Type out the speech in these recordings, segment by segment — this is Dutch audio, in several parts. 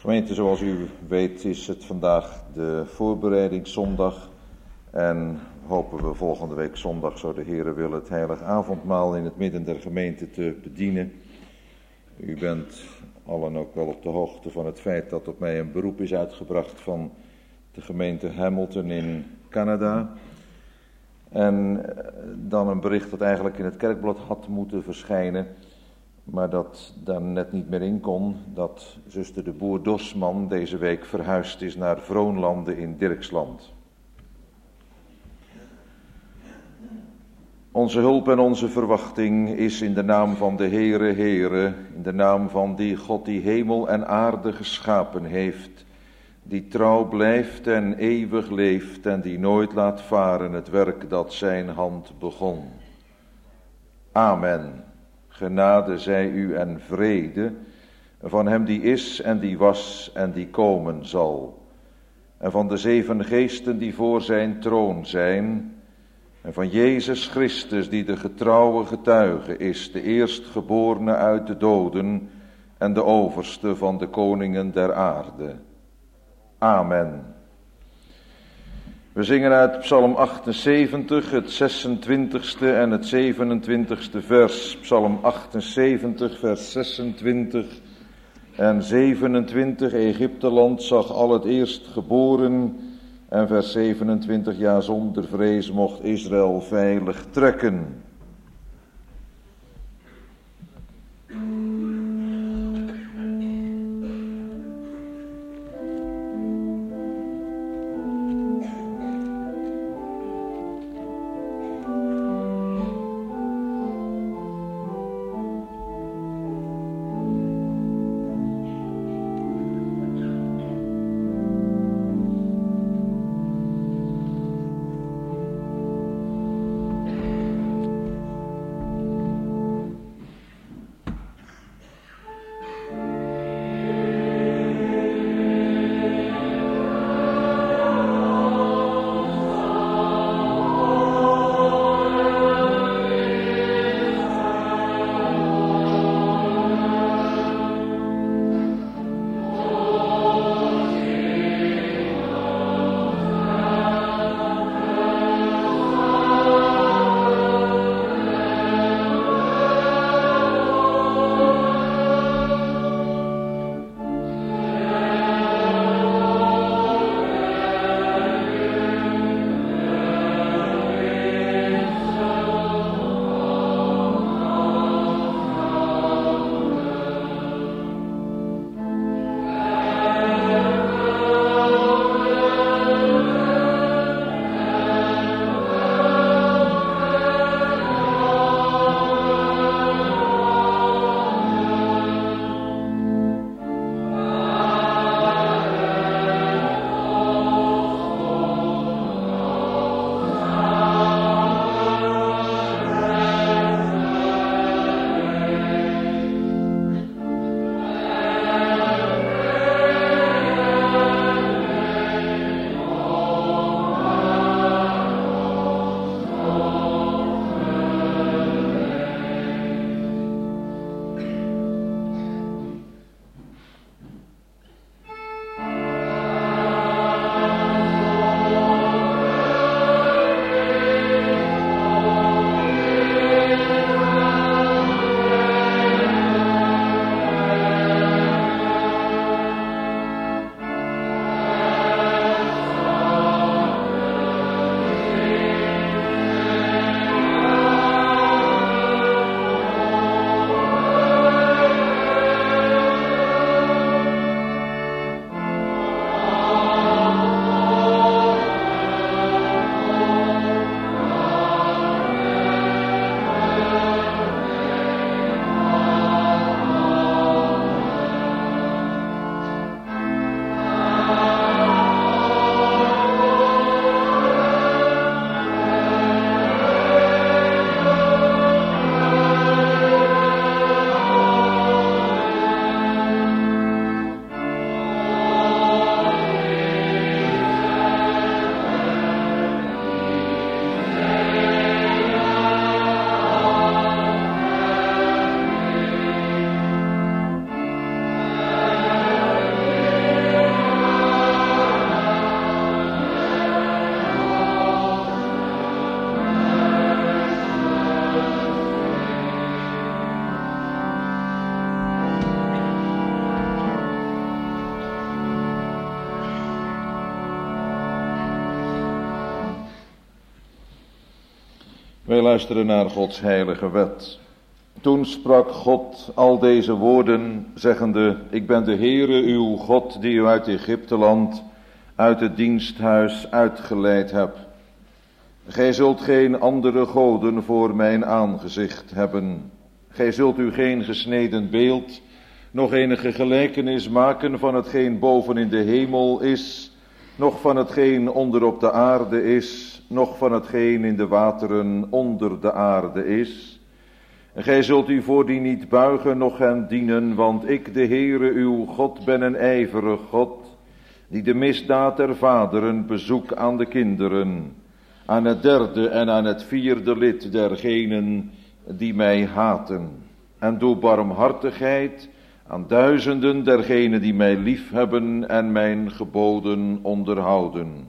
Gemeente, zoals u weet is het vandaag de voorbereidingszondag en hopen we volgende week zondag, zo de Heere wil, het heilig avondmaal in het midden der gemeente te bedienen. U bent allen ook wel op de hoogte van het feit dat op mij een beroep is uitgebracht van de gemeente Hamilton in Canada. En dan een bericht dat eigenlijk in het kerkblad had moeten verschijnen, maar dat daar net niet meer in kon, dat zuster de Boer Dosman deze week verhuisd is naar Vroonlanden in Dirksland. Onze hulp en onze verwachting is in de naam van de Heere, Heere, in de naam van die God die hemel en aarde geschapen heeft, die trouw blijft en eeuwig leeft en die nooit laat varen het werk dat zijn hand begon. Amen. Genade zij u en vrede van hem die is en die was en die komen zal. En van de 7 geesten die voor zijn troon zijn. En van Jezus Christus die de getrouwe getuige is, de eerstgeborene uit de doden en de overste van de koningen der aarde. Amen. We zingen uit Psalm 78, het 26e en het 27e vers. Psalm 78, vers 26 en 27. Egypteland zag al het eerst geboren. En vers 27, ja, zonder vrees mocht Israël veilig trekken. Wij luisteren naar Gods heilige wet. Toen sprak God al deze woorden, zeggende: Ik ben de Heere uw God, die u uit Egypteland, uit het diensthuis uitgeleid heb. Gij zult geen andere goden voor mijn aangezicht hebben. Gij zult u geen gesneden beeld, nog enige gelijkenis maken van hetgeen boven in de hemel is, noch van hetgeen onder op de aarde is, noch van hetgeen in de wateren onder de aarde is. En gij zult u voor die niet buigen, noch hen dienen, want ik, de Heere uw God, ben een ijverig God, die de misdaad der vaderen bezoek aan de kinderen, aan het derde en aan het vierde lid dergenen die mij haten. En doe barmhartigheid aan duizenden dergenen die mij liefhebben en mijn geboden onderhouden.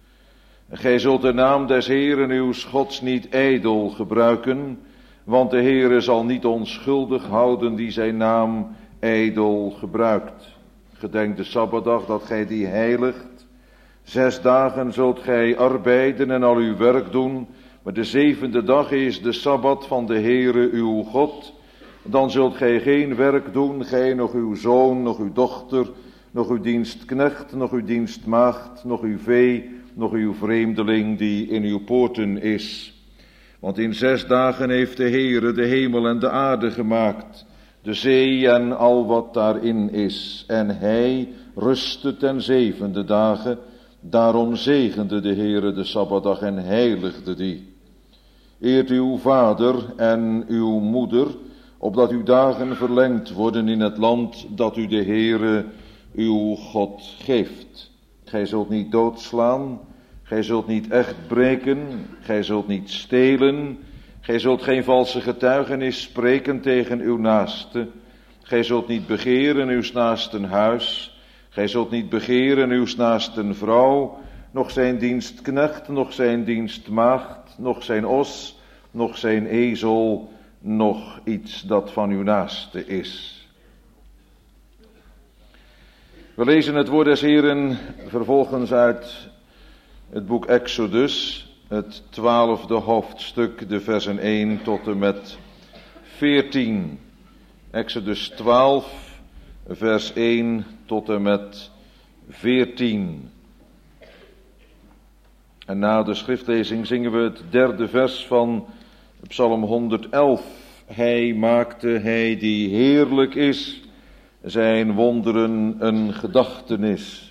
Gij zult de naam des Heeren uw Gods niet ijdel gebruiken, want de Heere zal niet onschuldig houden die zijn naam ijdel gebruikt. Gedenk de Sabbatdag dat gij die heiligt. 6 dagen zult gij arbeiden en al uw werk doen, maar de 7e dag is de Sabbat van de Heere uw God. Dan zult gij geen werk doen, gij, nog uw zoon, nog uw dochter, nog uw dienstknecht, nog uw dienstmaagd, nog uw vee, nog uw vreemdeling die in uw poorten is. Want in 6 dagen heeft de Heere de hemel en de aarde gemaakt, de zee en al wat daarin is. En hij rustte ten 7e dagen, daarom zegende de Heere de Sabbatdag en heiligde die. Eert uw vader en uw moeder, opdat uw dagen verlengd worden in het land dat u de Heere uw God geeft. Gij zult niet doodslaan, gij zult niet echt breken, gij zult niet stelen, gij zult geen valse getuigenis spreken tegen uw naaste, gij zult niet begeren uws naasten huis, gij zult niet begeren uws naasten vrouw, noch zijn dienstknecht, noch zijn dienstmaagd, noch zijn os, noch zijn ezel, nog iets dat van uw naaste is. We lezen het woord des Heeren vervolgens uit het boek Exodus, het 12e hoofdstuk, de versen 1 tot en met 14. Exodus 12, vers 1 tot en met 14. En na de schriftlezing zingen we het 3e vers van Psalm 111. Hij maakte, hij die heerlijk is, zijn wonderen een gedachtenis.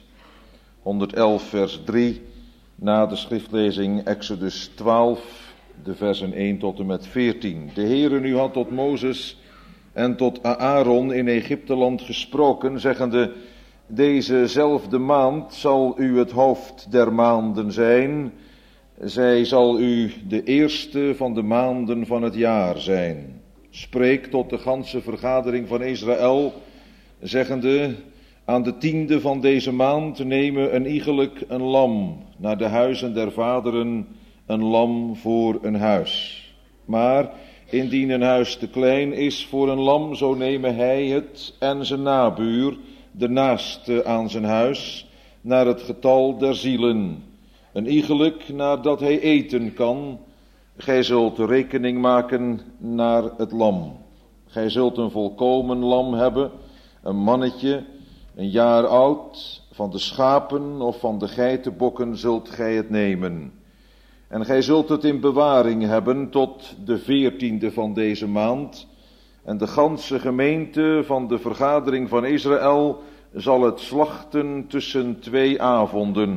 111 vers 3, na de schriftlezing Exodus 12, de versen 1 tot en met 14. De Heere nu had tot Mozes en tot Aaron in Egypteland gesproken, zeggende: Dezezelfde maand zal u het hoofd der maanden zijn. Zij zal u de eerste van de maanden van het jaar zijn. Spreek tot de ganse vergadering van Israël, zeggende: aan de 10e van deze maand nemen een iegelijk een lam, naar de huizen der vaderen een lam voor een huis. Maar indien een huis te klein is voor een lam, zo nemen hij het en zijn nabuur, de naaste aan zijn huis, naar het getal der zielen. Een iegelijk nadat hij eten kan. Gij zult rekening maken naar het lam. Gij zult een volkomen lam hebben, een mannetje, een jaar oud. Van de schapen of van de geitenbokken zult gij het nemen. En gij zult het in bewaring hebben tot de 14e van deze maand. En de ganse gemeente van de vergadering van Israël zal het slachten tussen 2 avonden.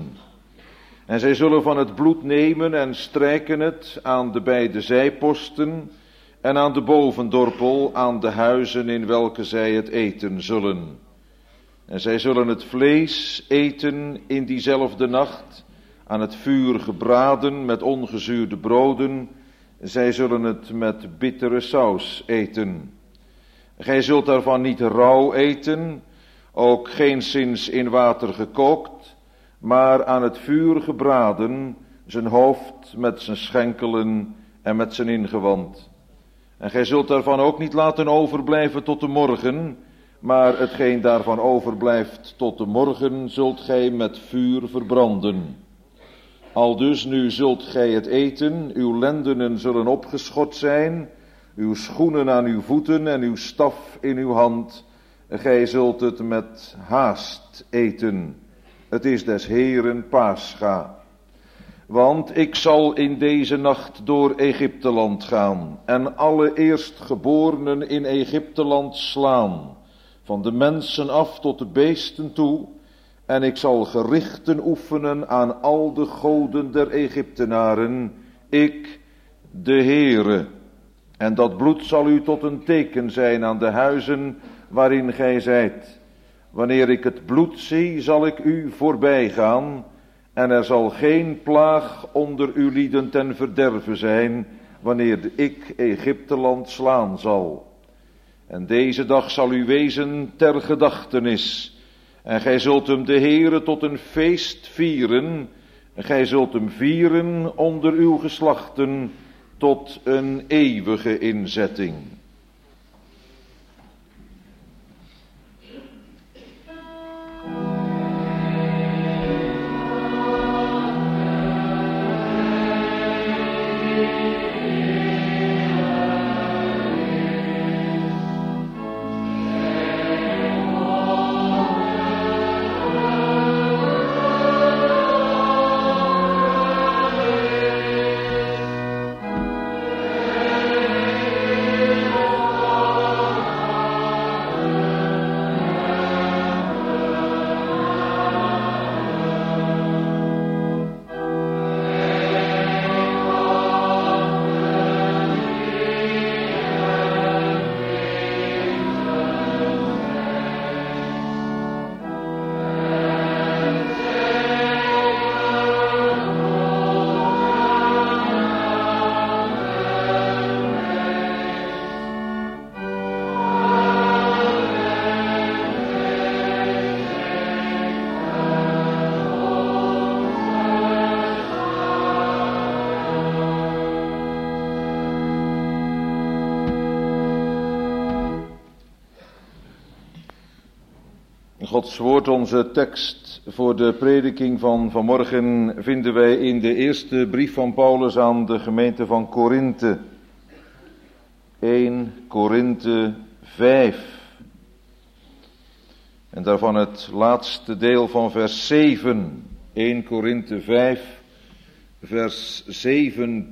En zij zullen van het bloed nemen en strijken het aan de beide zijposten en aan de bovendorpel, aan de huizen in welke zij het eten zullen. En zij zullen het vlees eten in diezelfde nacht, aan het vuur gebraden met ongezuurde broden. Zij zullen het met bittere saus eten. Gij zult daarvan niet rauw eten, ook geenszins in water gekookt, maar aan het vuur gebraden, zijn hoofd met zijn schenkelen en met zijn ingewand. En gij zult daarvan ook niet laten overblijven tot de morgen, maar hetgeen daarvan overblijft tot de morgen zult gij met vuur verbranden. Aldus nu zult gij het eten, uw lendenen zullen opgeschort zijn, uw schoenen aan uw voeten en uw staf in uw hand. Gij zult het met haast eten. Het is des Heeren Pascha. Want ik zal in deze nacht door Egypteland gaan en alle eerstgeborenen in Egypteland slaan, van de mensen af tot de beesten toe, en ik zal gerichten oefenen aan al de goden der Egyptenaren, ik, de Heere. En dat bloed zal u tot een teken zijn aan de huizen waarin gij zijt. Wanneer ik het bloed zie, zal ik u voorbij gaan, en er zal geen plaag onder uw lieden ten verderve zijn, wanneer ik Egypteland slaan zal. En deze dag zal u wezen ter gedachtenis, en gij zult hem de Heere tot een feest vieren, en gij zult hem vieren onder uw geslachten tot een eeuwige inzetting. Gods woord, onze tekst voor de prediking van vanmorgen, vinden wij in de eerste brief van Paulus aan de gemeente van Korinthe. 1 Korinthe 5. En daarvan het laatste deel van vers 7. 1 Korinthe 5, vers 7b.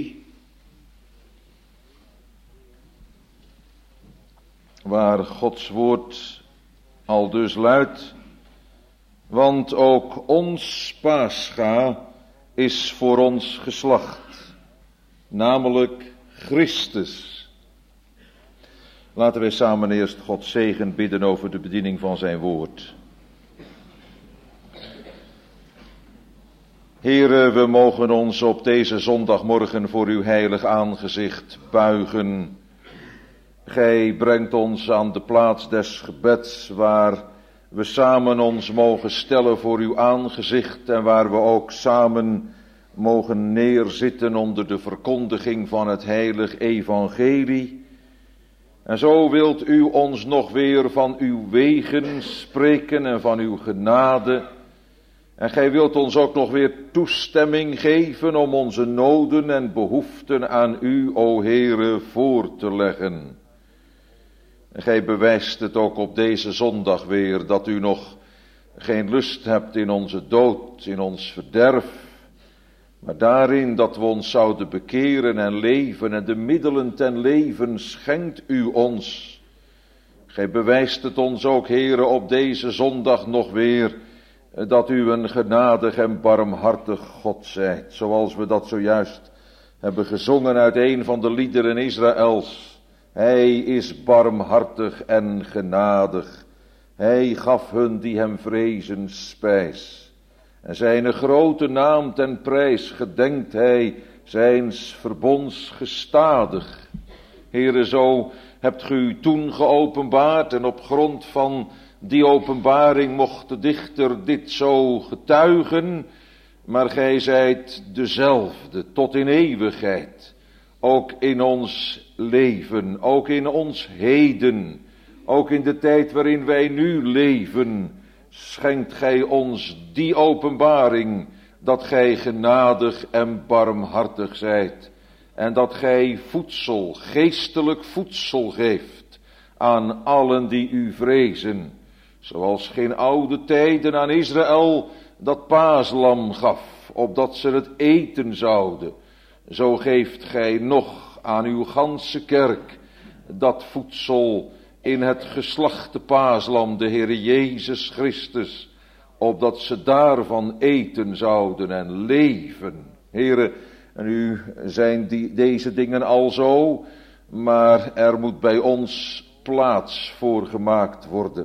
Waar Gods woord aldus luidt: want ook ons Pascha is voor ons geslacht, namelijk Christus. Laten wij samen eerst Gods zegen bidden over de bediening van zijn woord. Heere, we mogen ons op deze zondagmorgen voor uw heilig aangezicht buigen. Gij brengt ons aan de plaats des gebeds, waar we samen ons mogen stellen voor uw aangezicht en waar we ook samen mogen neerzitten onder de verkondiging van het heilig evangelie. En zo wilt u ons nog weer van uw wegen spreken en van uw genade. En gij wilt ons ook nog weer toestemming geven om onze noden en behoeften aan u, o Heere, voor te leggen. En gij bewijst het ook op deze zondag weer, dat u nog geen lust hebt in onze dood, in ons verderf, maar daarin dat we ons zouden bekeren en leven, en de middelen ten leven schenkt u ons. Gij bewijst het ons ook, Heere, op deze zondag nog weer, dat u een genadig en barmhartig God zijt, zoals we dat zojuist hebben gezongen uit een van de liederen Israëls. Hij is barmhartig en genadig. Hij gaf hun die hem vrezen spijs. En zijn grote naam ten prijs gedenkt hij zijns verbonds gestadig. Heere, zo hebt ge u toen geopenbaard, en op grond van die openbaring mocht de dichter dit zo getuigen. Maar gij zijt dezelfde tot in eeuwigheid. Ook in ons leven, ook in ons heden, ook in de tijd waarin wij nu leven, schenkt gij ons die openbaring, dat gij genadig en barmhartig zijt. En dat gij voedsel, geestelijk voedsel geeft aan allen die u vrezen. Zoals geen oude tijden aan Israël dat paaslam gaf, opdat ze het eten zouden. Zo geeft gij nog aan uw ganse kerk dat voedsel in het geslachte paaslam, de Heere Jezus Christus, opdat ze daarvan eten zouden en leven. Heere, en nu zijn deze dingen al zo, maar er moet bij ons plaats voor gemaakt worden.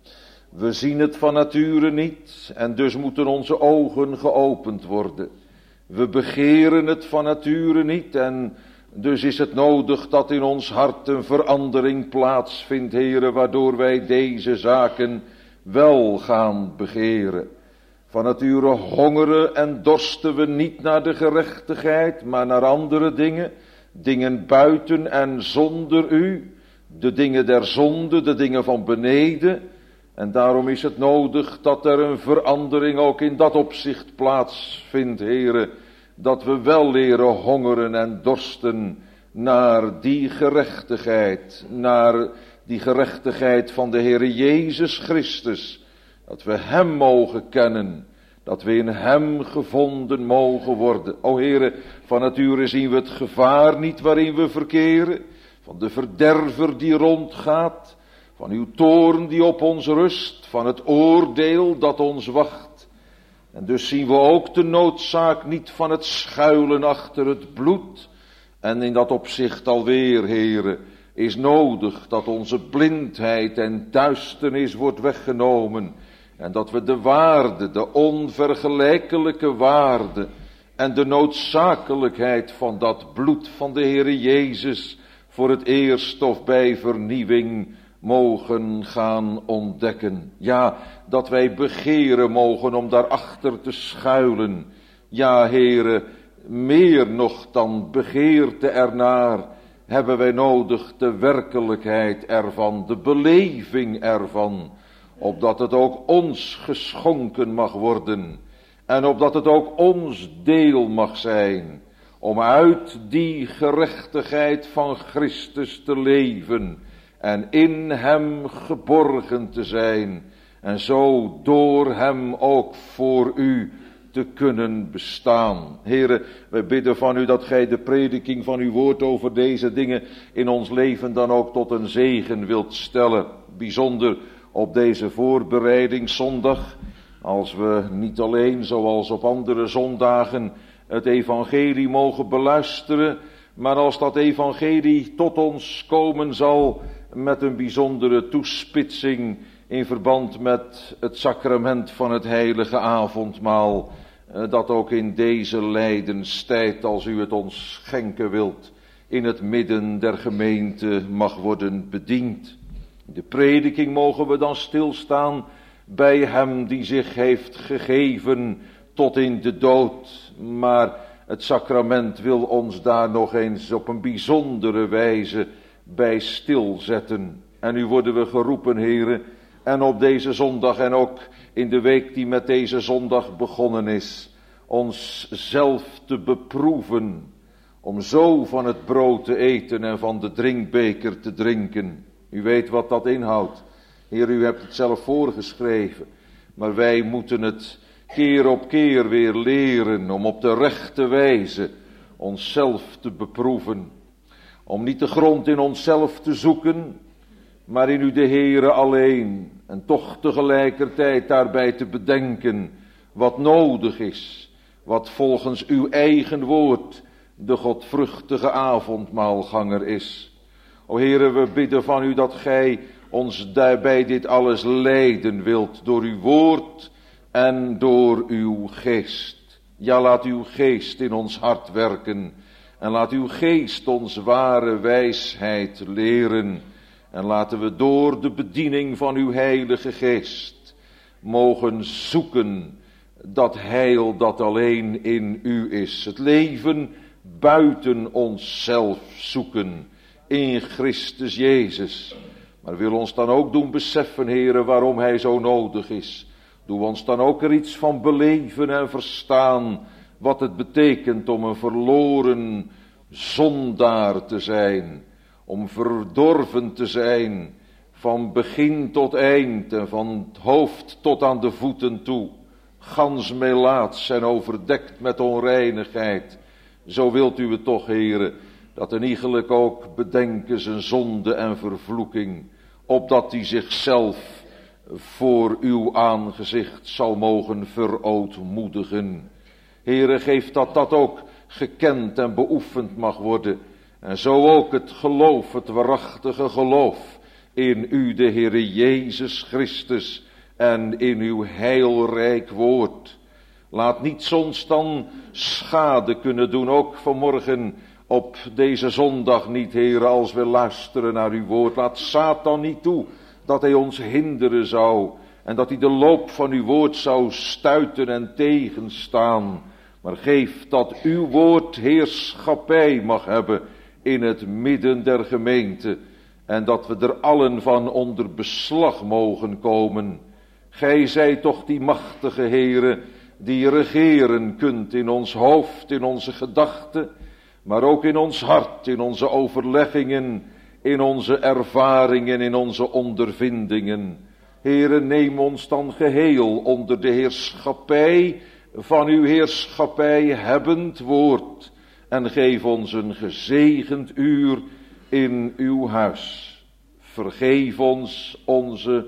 We zien het van nature niet en dus moeten onze ogen geopend worden. We begeren het van nature niet en dus is het nodig dat in ons hart een verandering plaatsvindt, Heere, waardoor wij deze zaken wel gaan begeren. Van nature hongeren en dorsten we niet naar de gerechtigheid, maar naar andere dingen. Dingen buiten en zonder u. De dingen der zonde, de dingen van beneden. En daarom is het nodig dat er een verandering ook in dat opzicht plaatsvindt, Heere. Dat we wel leren hongeren en dorsten naar die gerechtigheid. Naar die gerechtigheid van de Heere Jezus Christus. Dat we hem mogen kennen. Dat we in hem gevonden mogen worden. O Heere, van nature zien we het gevaar niet waarin we verkeren. Van de verderver die rondgaat. Van uw toorn die op ons rust. Van het oordeel dat ons wacht. En dus zien we ook de noodzaak niet van het schuilen achter het bloed. En in dat opzicht alweer, Heere, is nodig dat onze blindheid en duisternis wordt weggenomen. En dat we de waarde, de onvergelijkelijke waarde en de noodzakelijkheid van dat bloed van de Heere Jezus voor het eerst of bij vernieuwing mogen gaan ontdekken. Ja, dat wij begeren mogen om daarachter te schuilen. Ja, Heere, meer nog dan begeerte ernaar hebben wij nodig de werkelijkheid ervan, de beleving ervan, opdat het ook ons geschonken mag worden en opdat het ook ons deel mag zijn, om uit die gerechtigheid van Christus te leven en in hem geborgen te zijn en zo door hem ook voor u te kunnen bestaan. Heere, wij bidden van u dat gij de prediking van uw woord over deze dingen in ons leven dan ook tot een zegen wilt stellen. Bijzonder op deze voorbereidingszondag, als we niet alleen zoals op andere zondagen het evangelie mogen beluisteren, maar als dat evangelie tot ons komen zal met een bijzondere toespitsing in verband met het sacrament van het heilige avondmaal, dat ook in deze lijdenstijd, als u het ons schenken wilt, in het midden der gemeente mag worden bediend. In de prediking mogen we dan stilstaan bij hem die zich heeft gegeven tot in de dood, maar het sacrament wil ons daar nog eens op een bijzondere wijze bij stilzetten. En nu worden we geroepen, Heere, en op deze zondag en ook in de week die met deze zondag begonnen is, ons zelf te beproeven, om zo van het brood te eten en van de drinkbeker te drinken. U weet wat dat inhoudt. Heer, u hebt het zelf voorgeschreven, maar wij moeten het keer op keer weer leren om op de rechte wijze onszelf te beproeven. Om niet de grond in onszelf te zoeken, maar in u de Heere alleen. En toch tegelijkertijd daarbij te bedenken wat nodig is, wat volgens uw eigen woord de godvruchtige avondmaalganger is. O Heere, we bidden van u dat gij ons daarbij dit alles leiden wilt door uw woord en door uw geest. Ja, laat uw geest in ons hart werken en laat uw geest ons ware wijsheid leren. En laten we door de bediening van uw heilige geest mogen zoeken dat heil dat alleen in u is. Het leven buiten onszelf zoeken in Christus Jezus. Maar wil ons dan ook doen beseffen, Heere, waarom hij zo nodig is. Doe ons dan ook er iets van beleven en verstaan wat het betekent om een verloren zondaar te zijn, om verdorven te zijn, van begin tot eind en van het hoofd tot aan de voeten toe, gans melaats en overdekt met onreinigheid. Zo wilt u het toch, Heere, dat een iegelijk ook bedenken zijn zonde en vervloeking, opdat hij zichzelf voor uw aangezicht zal mogen verootmoedigen. Heere, geef dat dat ook gekend en beoefend mag worden. En zo ook het geloof, het waarachtige geloof in u, de Heere Jezus Christus, en in uw heilrijk woord. Laat niets ons dan schade kunnen doen, ook vanmorgen op deze zondag niet, Heere, als we luisteren naar uw woord. Laat Satan niet toe dat hij ons hinderen zou en dat hij de loop van uw woord zou stuiten en tegenstaan. Maar geef dat uw woord heerschappij mag hebben in het midden der gemeente en dat we er allen van onder beslag mogen komen. Gij zijt toch die machtige Heere die regeren kunt in ons hoofd, in onze gedachten, maar ook in ons hart, in onze overleggingen, in onze ervaringen, in onze ondervindingen. Heere, neem ons dan geheel onder de heerschappij van uw heerschappij hebbend woord en geef ons een gezegend uur in uw huis. Vergeef ons onze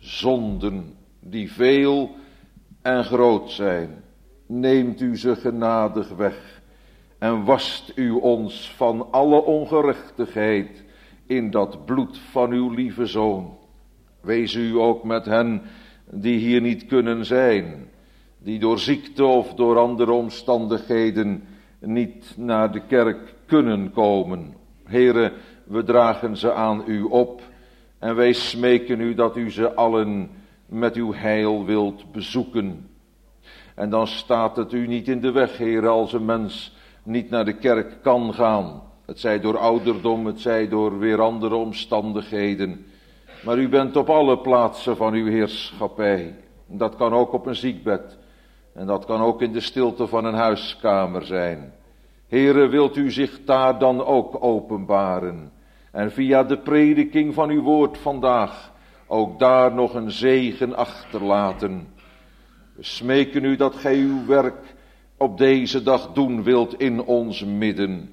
zonden, die veel en groot zijn. Neemt u ze genadig weg en wast u ons van alle ongerechtigheid in dat bloed van uw lieve Zoon. Wees u ook met hen die hier niet kunnen zijn, die door ziekte of door andere omstandigheden niet naar de kerk kunnen komen. Heere, we dragen ze aan u op en wij smeken u dat u ze allen met uw heil wilt bezoeken. En dan staat het u niet in de weg, Heere, als een mens niet naar de kerk kan gaan. Het zij door ouderdom, het zij door weer andere omstandigheden. Maar u bent op alle plaatsen van uw heerschappij. Dat kan ook op een ziekbed. En dat kan ook in de stilte van een huiskamer zijn. Heere, wilt u zich daar dan ook openbaren. En via de prediking van uw woord vandaag ook daar nog een zegen achterlaten. We smeken u dat gij uw werk op deze dag doen wilt in ons midden.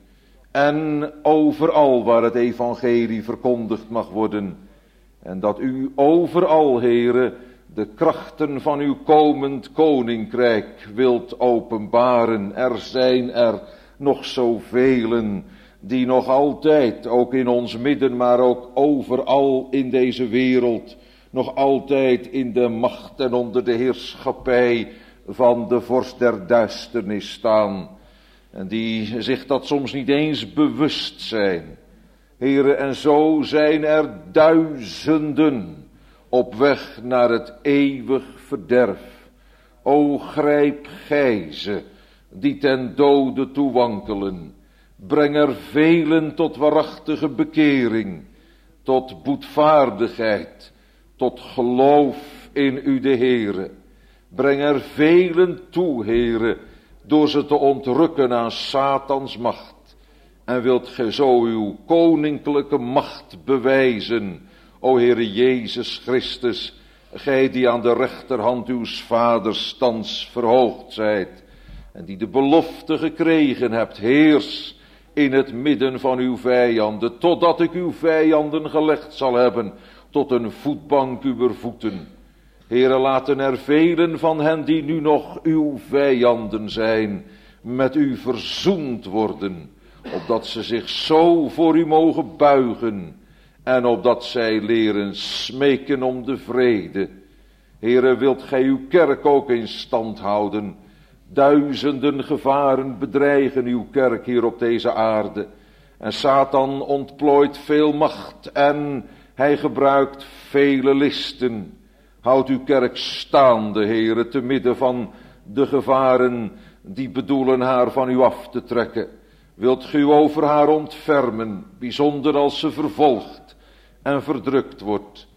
En overal waar het evangelie verkondigd mag worden. En dat u overal, Heere, de krachten van uw komend koninkrijk wilt openbaren. Er zijn er nog zoveel die nog altijd, ook in ons midden, maar ook overal in deze wereld, nog altijd in de macht en onder de heerschappij van de vorst der duisternis staan. En die zich dat soms niet eens bewust zijn. Heere, en zo zijn er duizenden op weg naar het eeuwig verderf. O, grijp gij ze, die ten dode toe wankelen. Breng er velen tot waarachtige bekering, tot boetvaardigheid, tot geloof in u de Heere. Breng er velen toe, Heere, door ze te ontrukken aan Satans macht. En wilt gij zo uw koninklijke macht bewijzen, o Heere Jezus Christus, gij die aan de rechterhand uws vaders thans verhoogd zijt, en die de belofte gekregen hebt, heers in het midden van uw vijanden, totdat ik uw vijanden gelegd zal hebben, tot een voetbank uwer voeten. Heere, laten er velen van hen die nu nog uw vijanden zijn, met u verzoend worden, opdat ze zich zo voor u mogen buigen, en opdat zij leren smeken om de vrede. Heere, wilt gij uw kerk ook in stand houden? Duizenden gevaren bedreigen uw kerk hier op deze aarde. En Satan ontplooit veel macht en hij gebruikt vele listen. Houd uw kerk staande, Heere, te midden van de gevaren die bedoelen haar van u af te trekken. Wilt gij u over haar ontfermen, bijzonder als ze vervolgd en verdrukt wordt.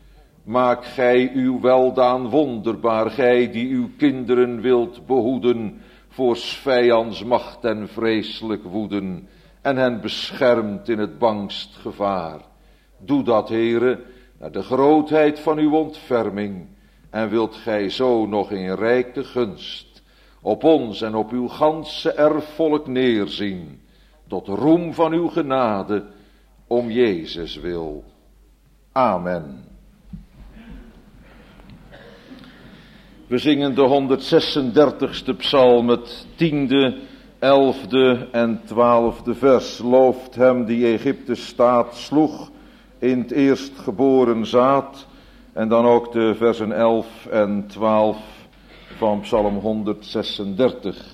Maak gij uw weldaan wonderbaar, gij die uw kinderen wilt behoeden voor 's vijands macht en vreselijk woeden, en hen beschermt in het bangst gevaar. Doe dat, Heere, naar de grootheid van uw ontferming, en wilt gij zo nog in rijke gunst op ons en op uw ganse erfvolk neerzien, tot roem van uw genade, om Jezus wil. Amen. We zingen de 136e psalm, het 10e, 11e en 12e vers. Looft hem die Egypte staat sloeg in het eerstgeboren zaad. En dan ook de versen 11 en 12 van psalm 136.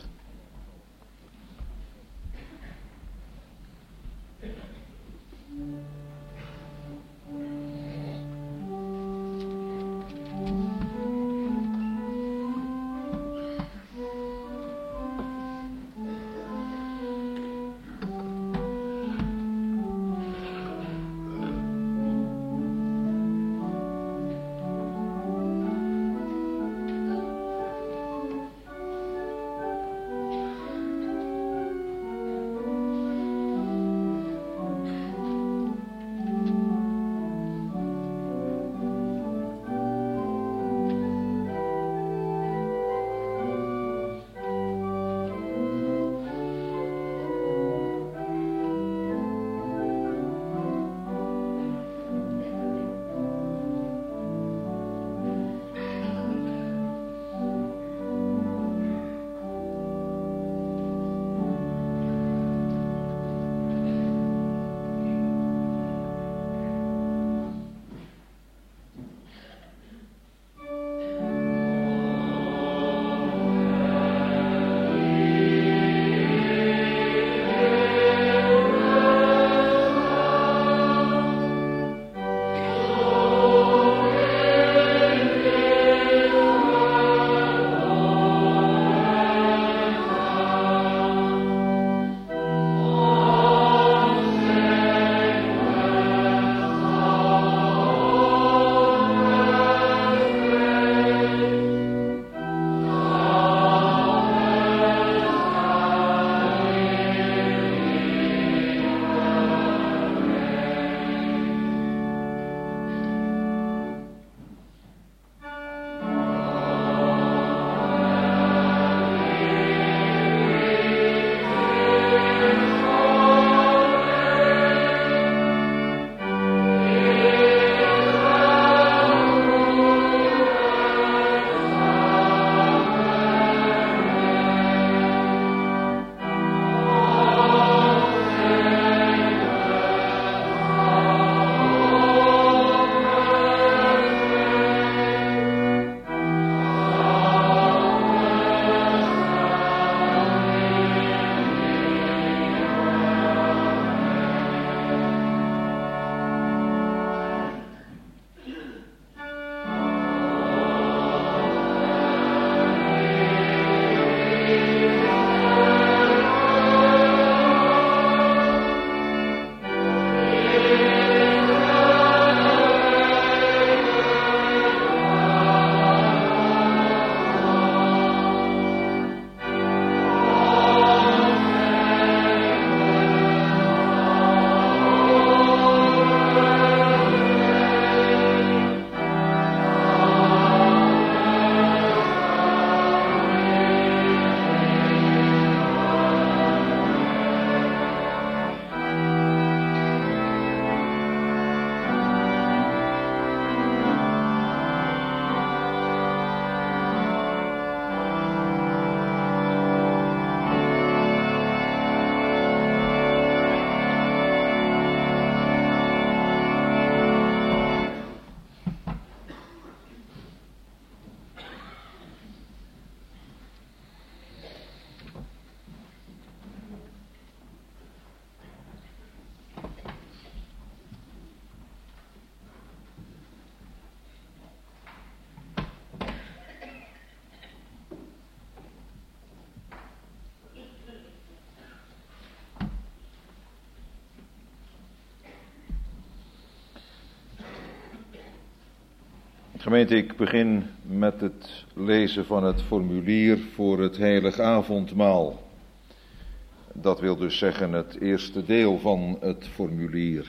Gemeente, ik begin met het lezen van het formulier voor het heilig avondmaal. Dat wil dus zeggen het eerste deel van het formulier.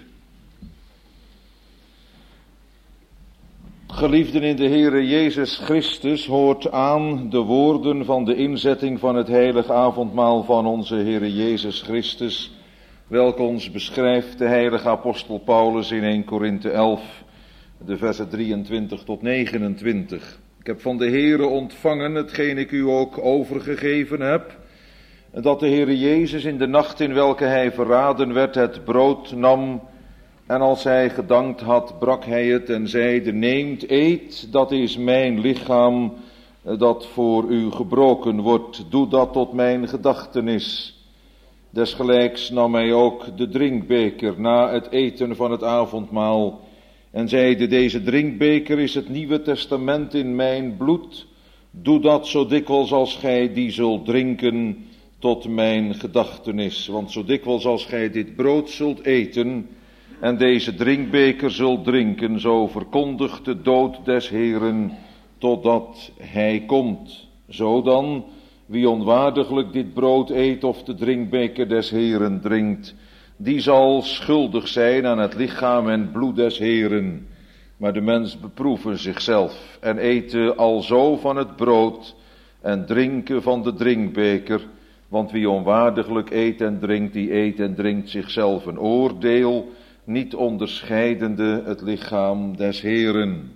Geliefden in de Heere Jezus Christus, hoort aan de woorden van de inzetting van het heilig avondmaal van onze Heere Jezus Christus, welke ons beschrijft de heilige apostel Paulus in 1 Korinthe 11, de versen 23 tot 29. Ik heb van de Heere ontvangen, hetgeen ik u ook overgegeven heb, dat de Heere Jezus in de nacht in welke hij verraden werd, het brood nam, en als hij gedankt had, brak hij het en zeide: neemt, eet, dat is mijn lichaam, dat voor u gebroken wordt. Doe dat tot mijn gedachtenis. Desgelijks nam hij ook de drinkbeker na het eten van het avondmaal en zeide: deze drinkbeker is het Nieuwe Testament in mijn bloed. Doe dat zo dikwijls als gij die zult drinken tot mijn gedachtenis. Want zo dikwijls als gij dit brood zult eten en deze drinkbeker zult drinken, zo verkondigt de dood des Heeren totdat hij komt. Zo dan, wie onwaardiglijk dit brood eet of de drinkbeker des Heeren drinkt, die zal schuldig zijn aan het lichaam en bloed des Heeren. Maar de mens beproeven zichzelf en eten alzo van het brood en drinken van de drinkbeker. Want wie onwaardiglijk eet en drinkt, die eet en drinkt zichzelf een oordeel, niet onderscheidende het lichaam des Heeren.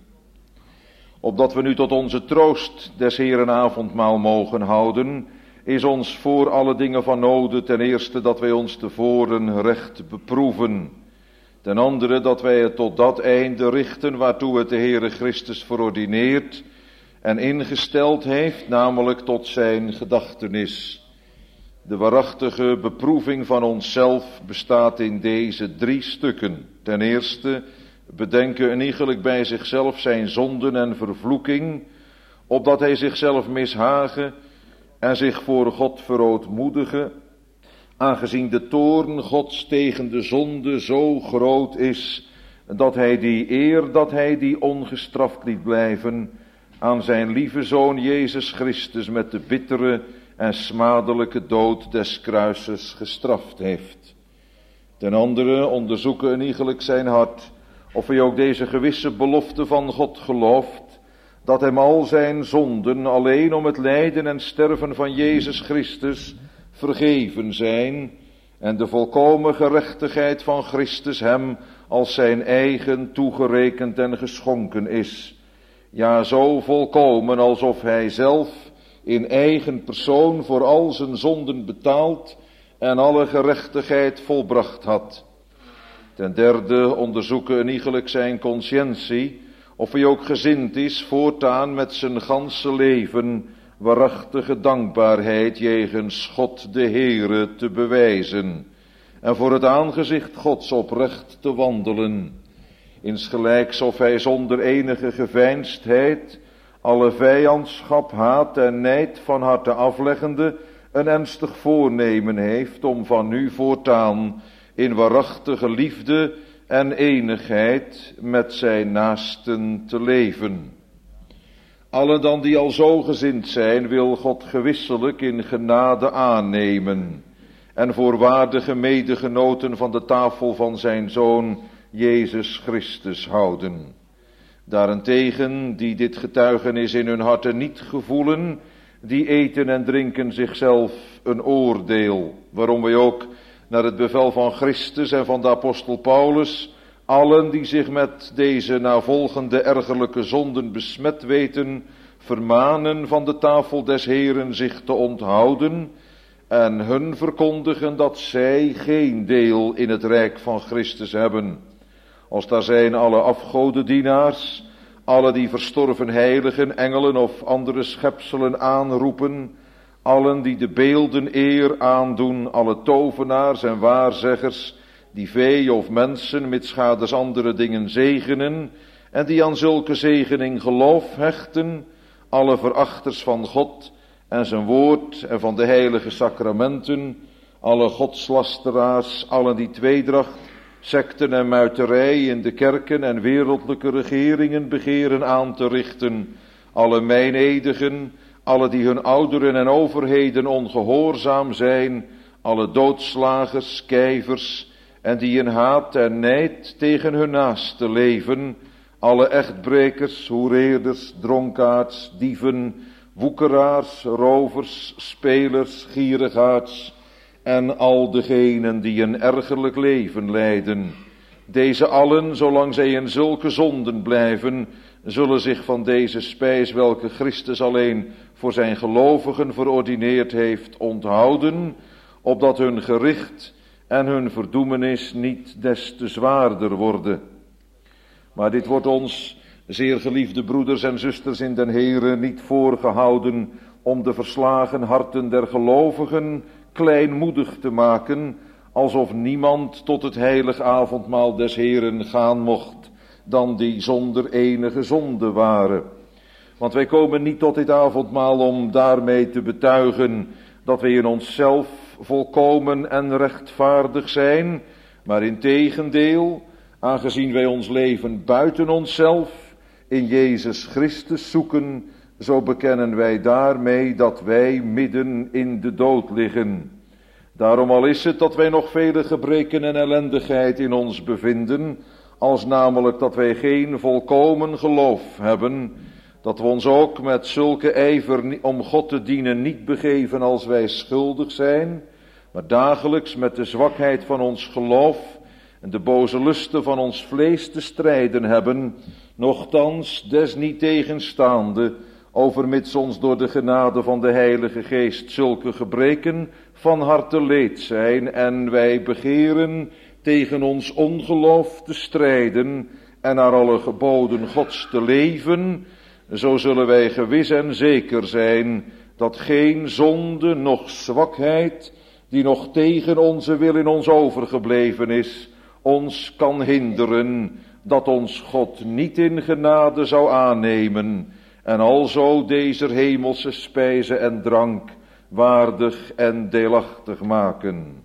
Opdat we nu tot onze troost des Heeren avondmaal mogen houden, is ons voor alle dingen van noden ten eerste dat wij ons tevoren recht beproeven. Ten andere dat wij het tot dat einde richten waartoe het de Heere Christus verordineerd en ingesteld heeft, namelijk tot zijn gedachtenis. De waarachtige beproeving van onszelf bestaat in deze 3 stukken. Ten eerste, bedenken een iegelijk bij zichzelf zijn zonden en vervloeking, opdat hij zichzelf mishagen en zich voor God verootmoedigen, aangezien de toorn Gods tegen de zonde zo groot is, dat hij die eer, dat hij die ongestraft liet blijven, aan zijn lieve Zoon Jezus Christus met de bittere en smadelijke dood des kruises gestraft heeft. Ten andere onderzoeken een iegelijk zijn hart, of hij ook deze gewisse belofte van God gelooft, dat hem al zijn zonden alleen om het lijden en sterven van Jezus Christus vergeven zijn, en de volkomen gerechtigheid van Christus hem als zijn eigen toegerekend en geschonken is. Ja, zo volkomen alsof hij zelf in eigen persoon voor al zijn zonden betaald en alle gerechtigheid volbracht had. Ten derde onderzoeken een iegelijk zijn conscientie, of hij ook gezind is voortaan met zijn ganse leven waarachtige dankbaarheid jegens God de Heere te bewijzen en voor het aangezicht Gods oprecht te wandelen, insgelijks of hij zonder enige geveinsdheid alle vijandschap, haat en nijd van harte afleggende een ernstig voornemen heeft om van nu voortaan in waarachtige liefde en enigheid met zijn naasten te leven. Allen dan die al zo gezind zijn, wil God gewisselijk in genade aannemen en voor waardige medegenoten van de tafel van zijn Zoon Jezus Christus houden. Daarentegen, die dit getuigenis in hun harten niet gevoelen, die eten en drinken zichzelf een oordeel, waarom wij ook naar het bevel van Christus en van de apostel Paulus allen die zich met deze navolgende ergerlijke zonden besmet weten, vermanen van de tafel des Heeren zich te onthouden en hun verkondigen dat zij geen deel in het rijk van Christus hebben. Als daar zijn alle afgodendienaars, alle die verstorven heiligen, engelen of andere schepselen aanroepen, allen die de beelden eer aandoen, alle tovenaars en waarzeggers, die vee of mensen mitsgaders andere dingen zegenen, en die aan zulke zegening geloof hechten, alle verachters van God en zijn woord en van de heilige sacramenten, alle godslasteraars, allen die tweedracht secten en muiterij in de kerken en wereldlijke regeringen begeren aan te richten, alle meinedigen, alle die hun ouderen en overheden ongehoorzaam zijn, alle doodslagers, kijvers en die in haat en nijd tegen hun naaste leven, alle echtbrekers, hoereerders, dronkaards, dieven, woekeraars, rovers, spelers, gierigaards en al degenen die een ergerlijk leven leiden. Deze allen, zolang zij in zulke zonden blijven, zullen zich van deze spijs welke Christus alleen voor zijn gelovigen verordineerd heeft onthouden, opdat hun gericht en hun verdoemenis niet des te zwaarder worden. Maar dit wordt ons, zeer geliefde broeders en zusters in den Heere, niet voorgehouden om de verslagen harten der gelovigen kleinmoedig te maken, alsof niemand tot het heilig avondmaal des Heeren gaan mocht, dan die zonder enige zonde waren. Want wij komen niet tot dit avondmaal om daarmee te betuigen dat wij in onszelf volkomen en rechtvaardig zijn, maar integendeel, aangezien wij ons leven buiten onszelf in Jezus Christus zoeken, zo bekennen wij daarmee dat wij midden in de dood liggen. Daarom al is het dat wij nog vele gebreken en ellendigheid in ons bevinden, als namelijk dat wij geen volkomen geloof hebben, dat we ons ook met zulke ijver om God te dienen niet begeven als wij schuldig zijn, maar dagelijks met de zwakheid van ons geloof en de boze lusten van ons vlees te strijden hebben, nochtans desniettegenstaande, overmits ons door de genade van de Heilige Geest zulke gebreken van harte leed zijn en wij begeren tegen ons ongeloof te strijden en naar alle geboden Gods te leven, zo zullen wij gewis en zeker zijn dat geen zonde noch zwakheid, die nog tegen onze wil in ons overgebleven is, ons kan hinderen dat ons God niet in genade zou aannemen en alzo deze hemelse spijze en drank waardig en deelachtig maken.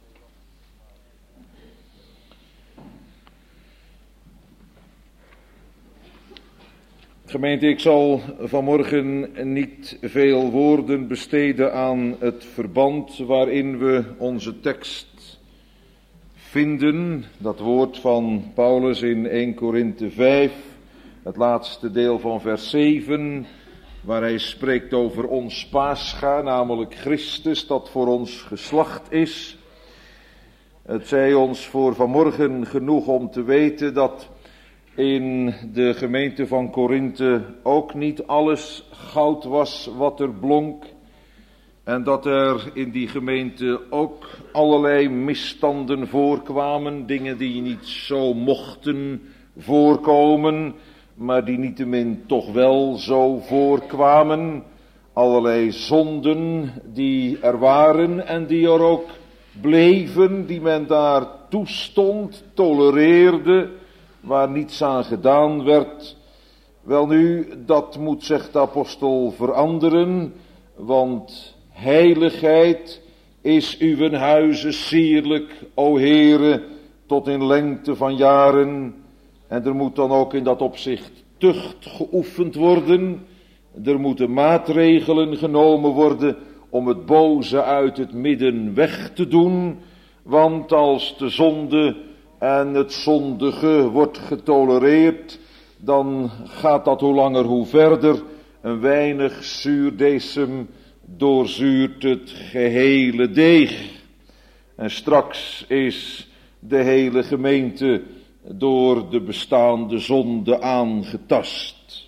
Gemeente, ik zal vanmorgen niet veel woorden besteden aan het verband waarin we onze tekst vinden. Dat woord van Paulus in 1 Korinthe 5, het laatste deel van vers 7, waar hij spreekt over ons Pascha, namelijk Christus, dat voor ons geslacht is. Het zij ons voor vanmorgen genoeg om te weten dat in de gemeente van Korinthe ook niet alles goud was wat er blonk. En dat er in die gemeente ook allerlei misstanden voorkwamen. Dingen die niet zo mochten voorkomen, maar die niettemin toch wel zo voorkwamen. Allerlei zonden die er waren en die er ook bleven, die men daar toestond, tolereerde, waar niets aan gedaan werd. Welnu, dat moet, zegt de apostel, veranderen, want heiligheid is uw huize sierlijk, o Heere, tot in lengte van jaren. En er moet dan ook in dat opzicht tucht geoefend worden. Er moeten maatregelen genomen worden om het boze uit het midden weg te doen. Want als de zonde en het zondige wordt getolereerd, dan gaat dat hoe langer hoe verder. Een weinig zuurdesem doorzuurt het gehele deeg. En straks is de hele gemeente door de bestaande zonde aangetast.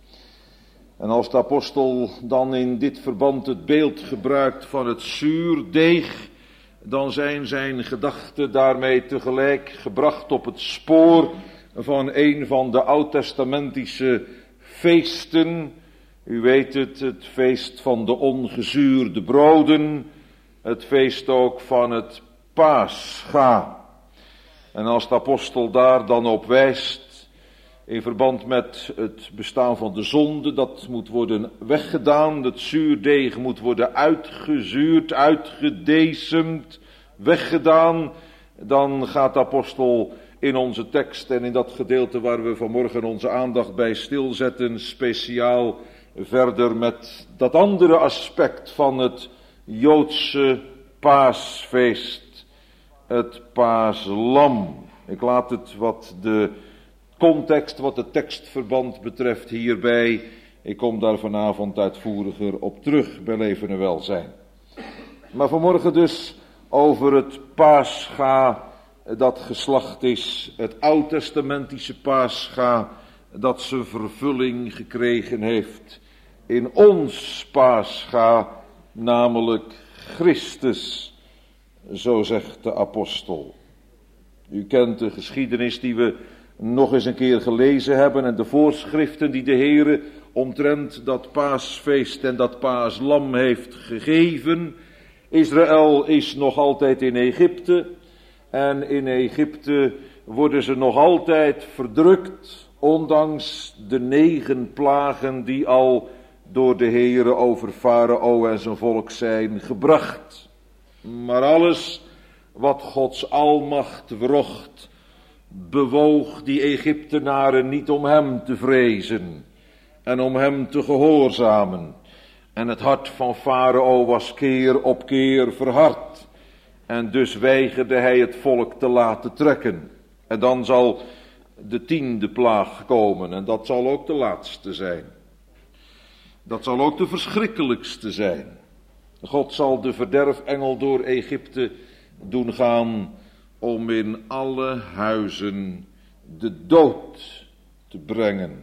En als de apostel dan in dit verband het beeld gebruikt van het zuurdeeg, dan zijn zijn gedachten daarmee tegelijk gebracht op het spoor van een van de oud-testamentische feesten. U weet het feest van de ongezuurde broden, het feest ook van het Pascha. En als de apostel daar dan op wijst, in verband met het bestaan van de zonde, dat moet worden weggedaan, het zuurdeeg moet worden uitgezuurd, uitgedecemd, weggedaan, dan gaat de apostel in onze tekst en in dat gedeelte waar we vanmorgen onze aandacht bij stilzetten, speciaal verder met dat andere aspect van het Joodse paasfeest, het paaslam. Ik laat het wat de context, wat het tekstverband betreft hierbij. Ik kom daar vanavond uitvoeriger op terug bij leven en welzijn. Maar vanmorgen dus over het Pascha dat geslacht is, het oud-testamentische Pascha dat zijn vervulling gekregen heeft in ons Pascha, namelijk Christus, zo zegt de apostel. U kent de geschiedenis die we nog eens een keer gelezen hebben en de voorschriften die de Heere omtrent dat paasfeest en dat paaslam heeft gegeven. Israël is nog altijd in Egypte en in Egypte worden ze nog altijd verdrukt, ondanks de 9 plagen die al door de Heere over Farao en zijn volk zijn gebracht. Maar alles wat Gods almacht wrocht, bewoog die Egyptenaren niet om hem te vrezen en om hem te gehoorzamen. En het hart van Farao was keer op keer verhard. En dus weigerde hij het volk te laten trekken. En dan zal de 10e plaag komen en dat zal ook de laatste zijn. Dat zal ook de verschrikkelijkste zijn. God zal de verderfengel door Egypte doen gaan om in alle huizen de dood te brengen.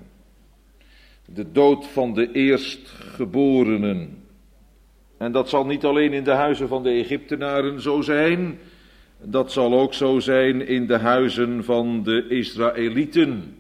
De dood van de eerstgeborenen. En dat zal niet alleen in de huizen van de Egyptenaren zo zijn, dat zal ook zo zijn in de huizen van de Israëlieten.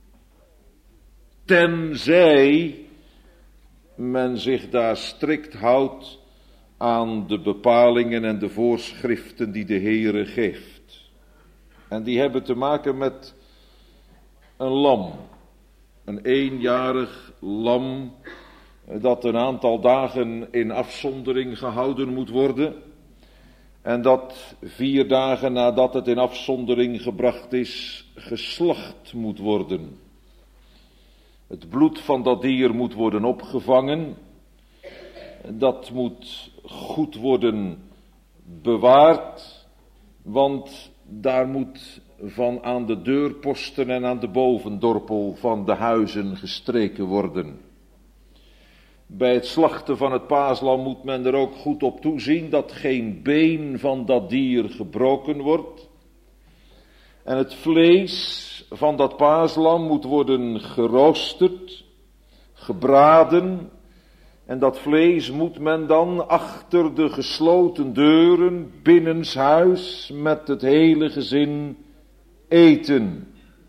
Tenzij men zich daar strikt houdt aan de bepalingen en de voorschriften die de Heere geeft. En die hebben te maken met een lam. Een 1-jarig lam dat een aantal dagen in afzondering gehouden moet worden. En dat 4 dagen nadat het in afzondering gebracht is, geslacht moet worden. Het bloed van dat dier moet worden opgevangen. Dat moet goed worden bewaard, want daar moet van aan de deurposten en aan de bovendorpel van de huizen gestreken worden. Bij het slachten van het paaslam moet men er ook goed op toezien dat geen been van dat dier gebroken wordt. En het vlees van dat paaslam moet worden geroosterd, gebraden. En dat vlees moet men dan achter de gesloten deuren binnenshuis met het hele gezin eten.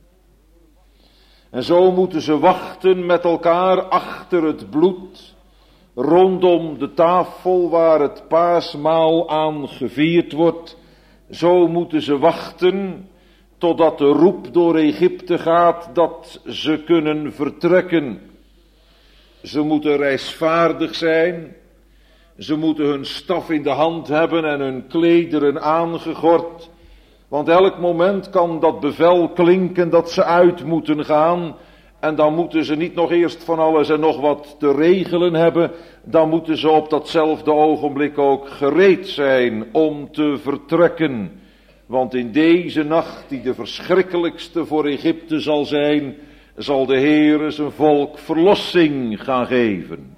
En zo moeten ze wachten met elkaar achter het bloed, rondom de tafel waar het paasmaal aan gevierd wordt. Zo moeten ze wachten totdat de roep door Egypte gaat dat ze kunnen vertrekken. Ze moeten reisvaardig zijn, ze moeten hun staf in de hand hebben en hun klederen aangegord. Want elk moment kan dat bevel klinken dat ze uit moeten gaan. En dan moeten ze niet nog eerst van alles en nog wat te regelen hebben. Dan moeten ze op datzelfde ogenblik ook gereed zijn om te vertrekken. Want in deze nacht, die de verschrikkelijkste voor Egypte zal zijn, zal de Heere zijn volk verlossing gaan geven.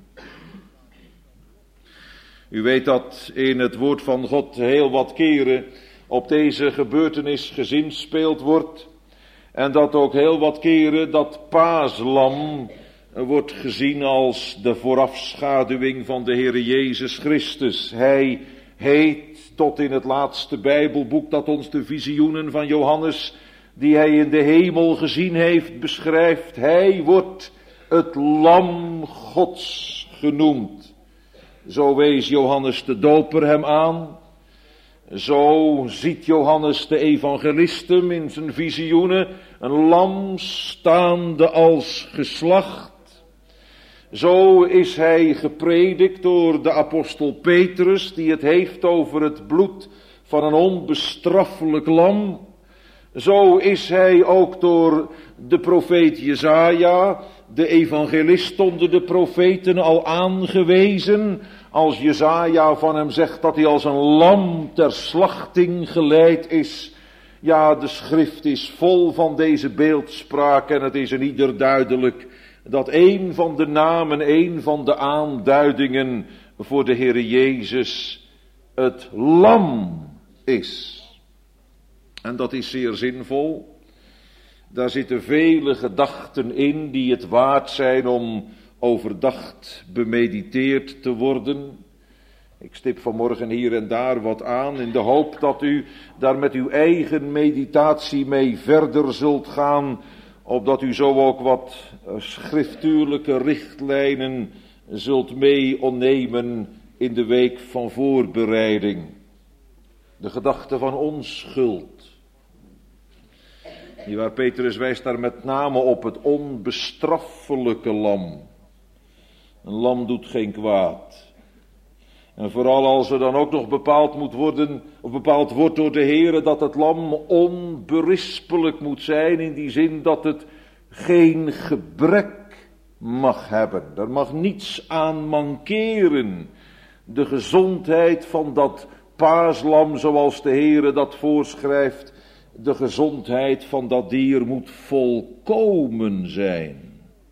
U weet dat in het woord van God heel wat keren op deze gebeurtenis gezinspeeld wordt. En dat ook heel wat keren dat paaslam wordt gezien als de voorafschaduwing van de Heere Jezus Christus. Hij heet tot in het laatste Bijbelboek dat ons de visioenen van Johannes die hij in de hemel gezien heeft beschrijft. Hij wordt het lam Gods genoemd. Zo wees Johannes de Doper hem aan. Zo ziet Johannes de evangelist hem in zijn visioenen, een lam staande als geslacht. Zo is hij gepredikt door de apostel Petrus, die het heeft over het bloed van een onbestraffelijk lam. Zo is hij ook door de profeet Jesaja, de evangelist onder de profeten, al aangewezen. Als Jesaja van hem zegt dat hij als een lam ter slachting geleid is. Ja, de schrift is vol van deze beeldspraak en het is in ieder duidelijk dat een van de namen, een van de aanduidingen voor de Heere Jezus het lam is. En dat is zeer zinvol. Daar zitten vele gedachten in die het waard zijn om overdacht bemediteerd te worden. Ik stip vanmorgen hier en daar wat aan in de hoop dat u daar met uw eigen meditatie mee verder zult gaan, opdat u zo ook wat schriftuurlijke richtlijnen zult mee ontnemen in de week van voorbereiding. De gedachte van onschuld. Waar Petrus wijst daar met name op het onbestraffelijke lam. Een lam doet geen kwaad. En vooral als er dan ook nog bepaald moet worden, of bepaald wordt door de Heere, dat het lam onberispelijk moet zijn, in die zin dat het geen gebrek mag hebben. Er mag niets aan mankeren. De gezondheid van dat paaslam, zoals de Heere dat voorschrijft, de gezondheid van dat dier moet volkomen zijn.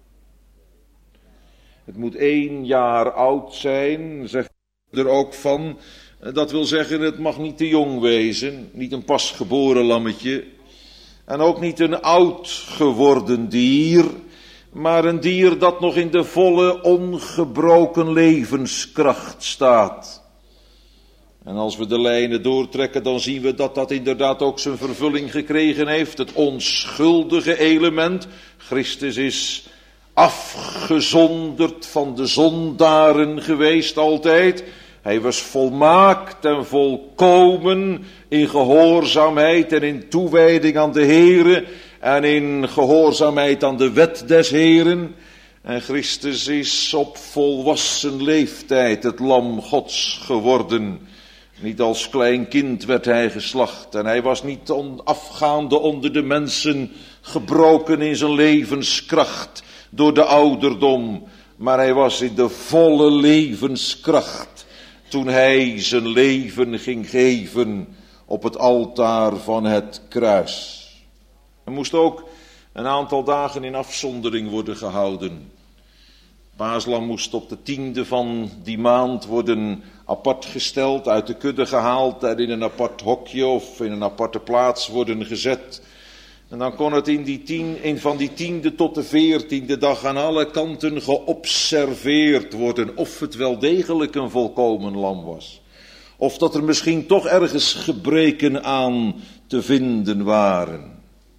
Het moet 1 jaar oud zijn, zegt er ook van. Dat wil zeggen, het mag niet te jong wezen, niet een pasgeboren lammetje. En ook niet een oud geworden dier, maar een dier dat nog in de volle ongebroken levenskracht staat. En als we de lijnen doortrekken, dan zien we dat dat inderdaad ook zijn vervulling gekregen heeft. Het onschuldige element. Christus is afgezonderd van de zondaren geweest altijd. Hij was volmaakt en volkomen in gehoorzaamheid en in toewijding aan de Heere en in gehoorzaamheid aan de wet des Heeren. En Christus is op volwassen leeftijd het lam Gods geworden. Niet als klein kind werd hij geslacht en hij was niet afgaande onder de mensen, gebroken in zijn levenskracht door de ouderdom, maar hij was in de volle levenskracht toen hij zijn leven ging geven op het altaar van het kruis. Er moest ook een aantal dagen in afzondering worden gehouden. Paaslam moest op de 10e van die maand worden apart gesteld, uit de kudde gehaald en in een apart hokje of in een aparte plaats worden gezet. En dan kon het van die 10e tot de 14e dag aan alle kanten geobserveerd worden of het wel degelijk een volkomen lam was. Of dat er misschien toch ergens gebreken aan te vinden waren.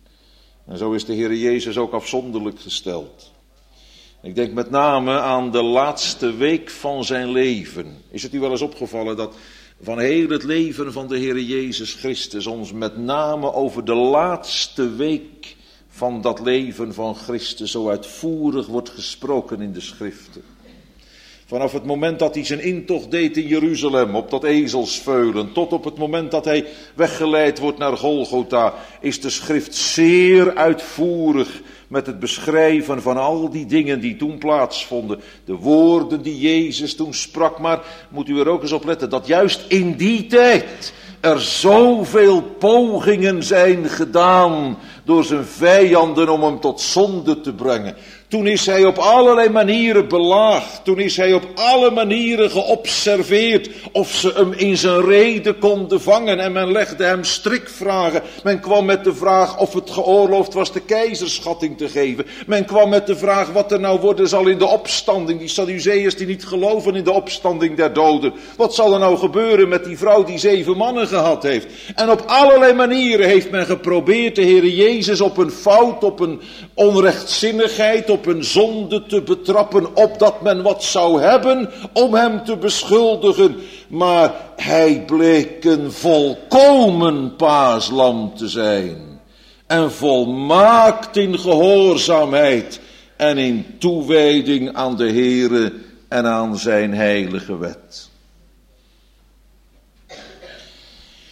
En zo is de Heer Jezus ook afzonderlijk gesteld. Ik denk met name aan de laatste week van zijn leven. Is het u wel eens opgevallen dat van heel het leven van de Heer Jezus Christus ons met name over de laatste week van dat leven van Christus zo uitvoerig wordt gesproken in de Schriften? Vanaf het moment dat hij zijn intocht deed in Jeruzalem op dat ezelsveulen, tot op het moment dat hij weggeleid wordt naar Golgotha, is de Schrift zeer uitvoerig met het beschrijven van al die dingen die toen plaatsvonden. De woorden die Jezus toen sprak, maar moet u er ook eens op letten dat juist in die tijd er zoveel pogingen zijn gedaan door zijn vijanden om hem tot zonde te brengen. Toen is hij op allerlei manieren belaagd. Toen is hij op alle manieren geobserveerd of ze hem in zijn rede konden vangen. En men legde hem strikvragen. Men kwam met de vraag of het geoorloofd was de keizerschatting te geven. Men kwam met de vraag wat er nou worden zal in de opstanding. Die Sadduceërs die niet geloven in de opstanding der doden. Wat zal er nou gebeuren met die vrouw die 7 mannen gehad heeft? En op allerlei manieren heeft men geprobeerd de Heere Jezus op een fout, op een onrechtzinnigheid, op een zonde te betrappen, opdat men wat zou hebben om hem te beschuldigen. Maar hij bleek een volkomen paaslam te zijn. En volmaakt in gehoorzaamheid en in toewijding aan de Heere en aan zijn heilige wet.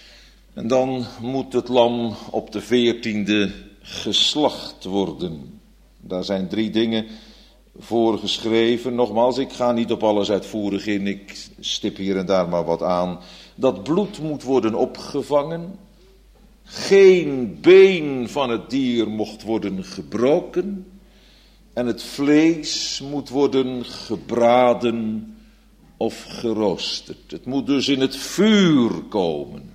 En dan moet het lam op de 14e geslacht worden. Daar zijn 3 dingen voor geschreven. Nogmaals, ik ga niet op alles uitvoerig in, ik stip hier en daar maar wat aan. Dat bloed moet worden opgevangen. Geen been van het dier mocht worden gebroken. En het vlees moet worden gebraden of geroosterd. Het moet dus in het vuur komen.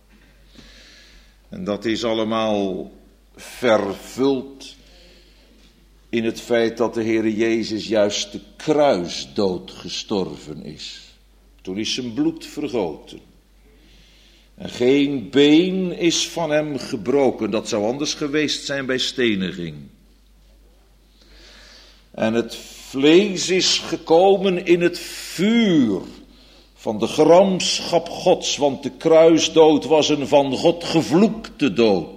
En dat is allemaal vervuld in het feit dat de Heere Jezus juist de kruisdood gestorven is. Toen is zijn bloed vergoten. En geen been is van hem gebroken. Dat zou anders geweest zijn bij steniging. En het vlees is gekomen in het vuur van de gramschap Gods, want de kruisdood was een van God gevloekte dood.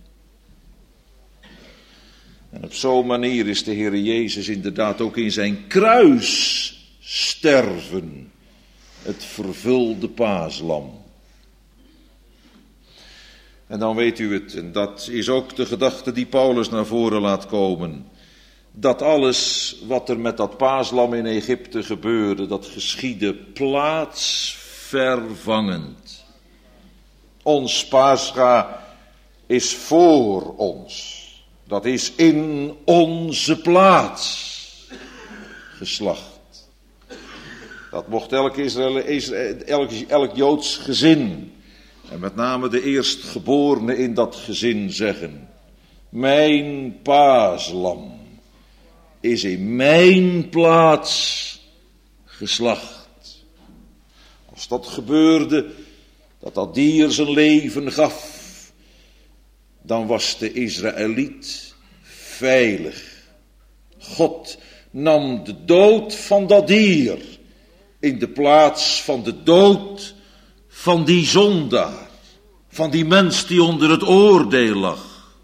En op zo'n manier is de Heere Jezus inderdaad ook in zijn kruissterven het vervulde paaslam. En dan weet u het, en dat is ook de gedachte die Paulus naar voren laat komen. Dat alles wat er met dat paaslam in Egypte gebeurde, dat geschiedde plaatsvervangend. Ons Pascha is voor ons. Dat is in onze plaats geslacht. Dat mocht elk Joods gezin, en met name de eerstgeborene in dat gezin zeggen. Mijn paaslam is in mijn plaats geslacht. Als dat gebeurde, dat dier zijn leven gaf, dan was de Israëliet veilig. God nam de dood van dat dier in de plaats van de dood van die zondaar, van die mens die onder het oordeel lag.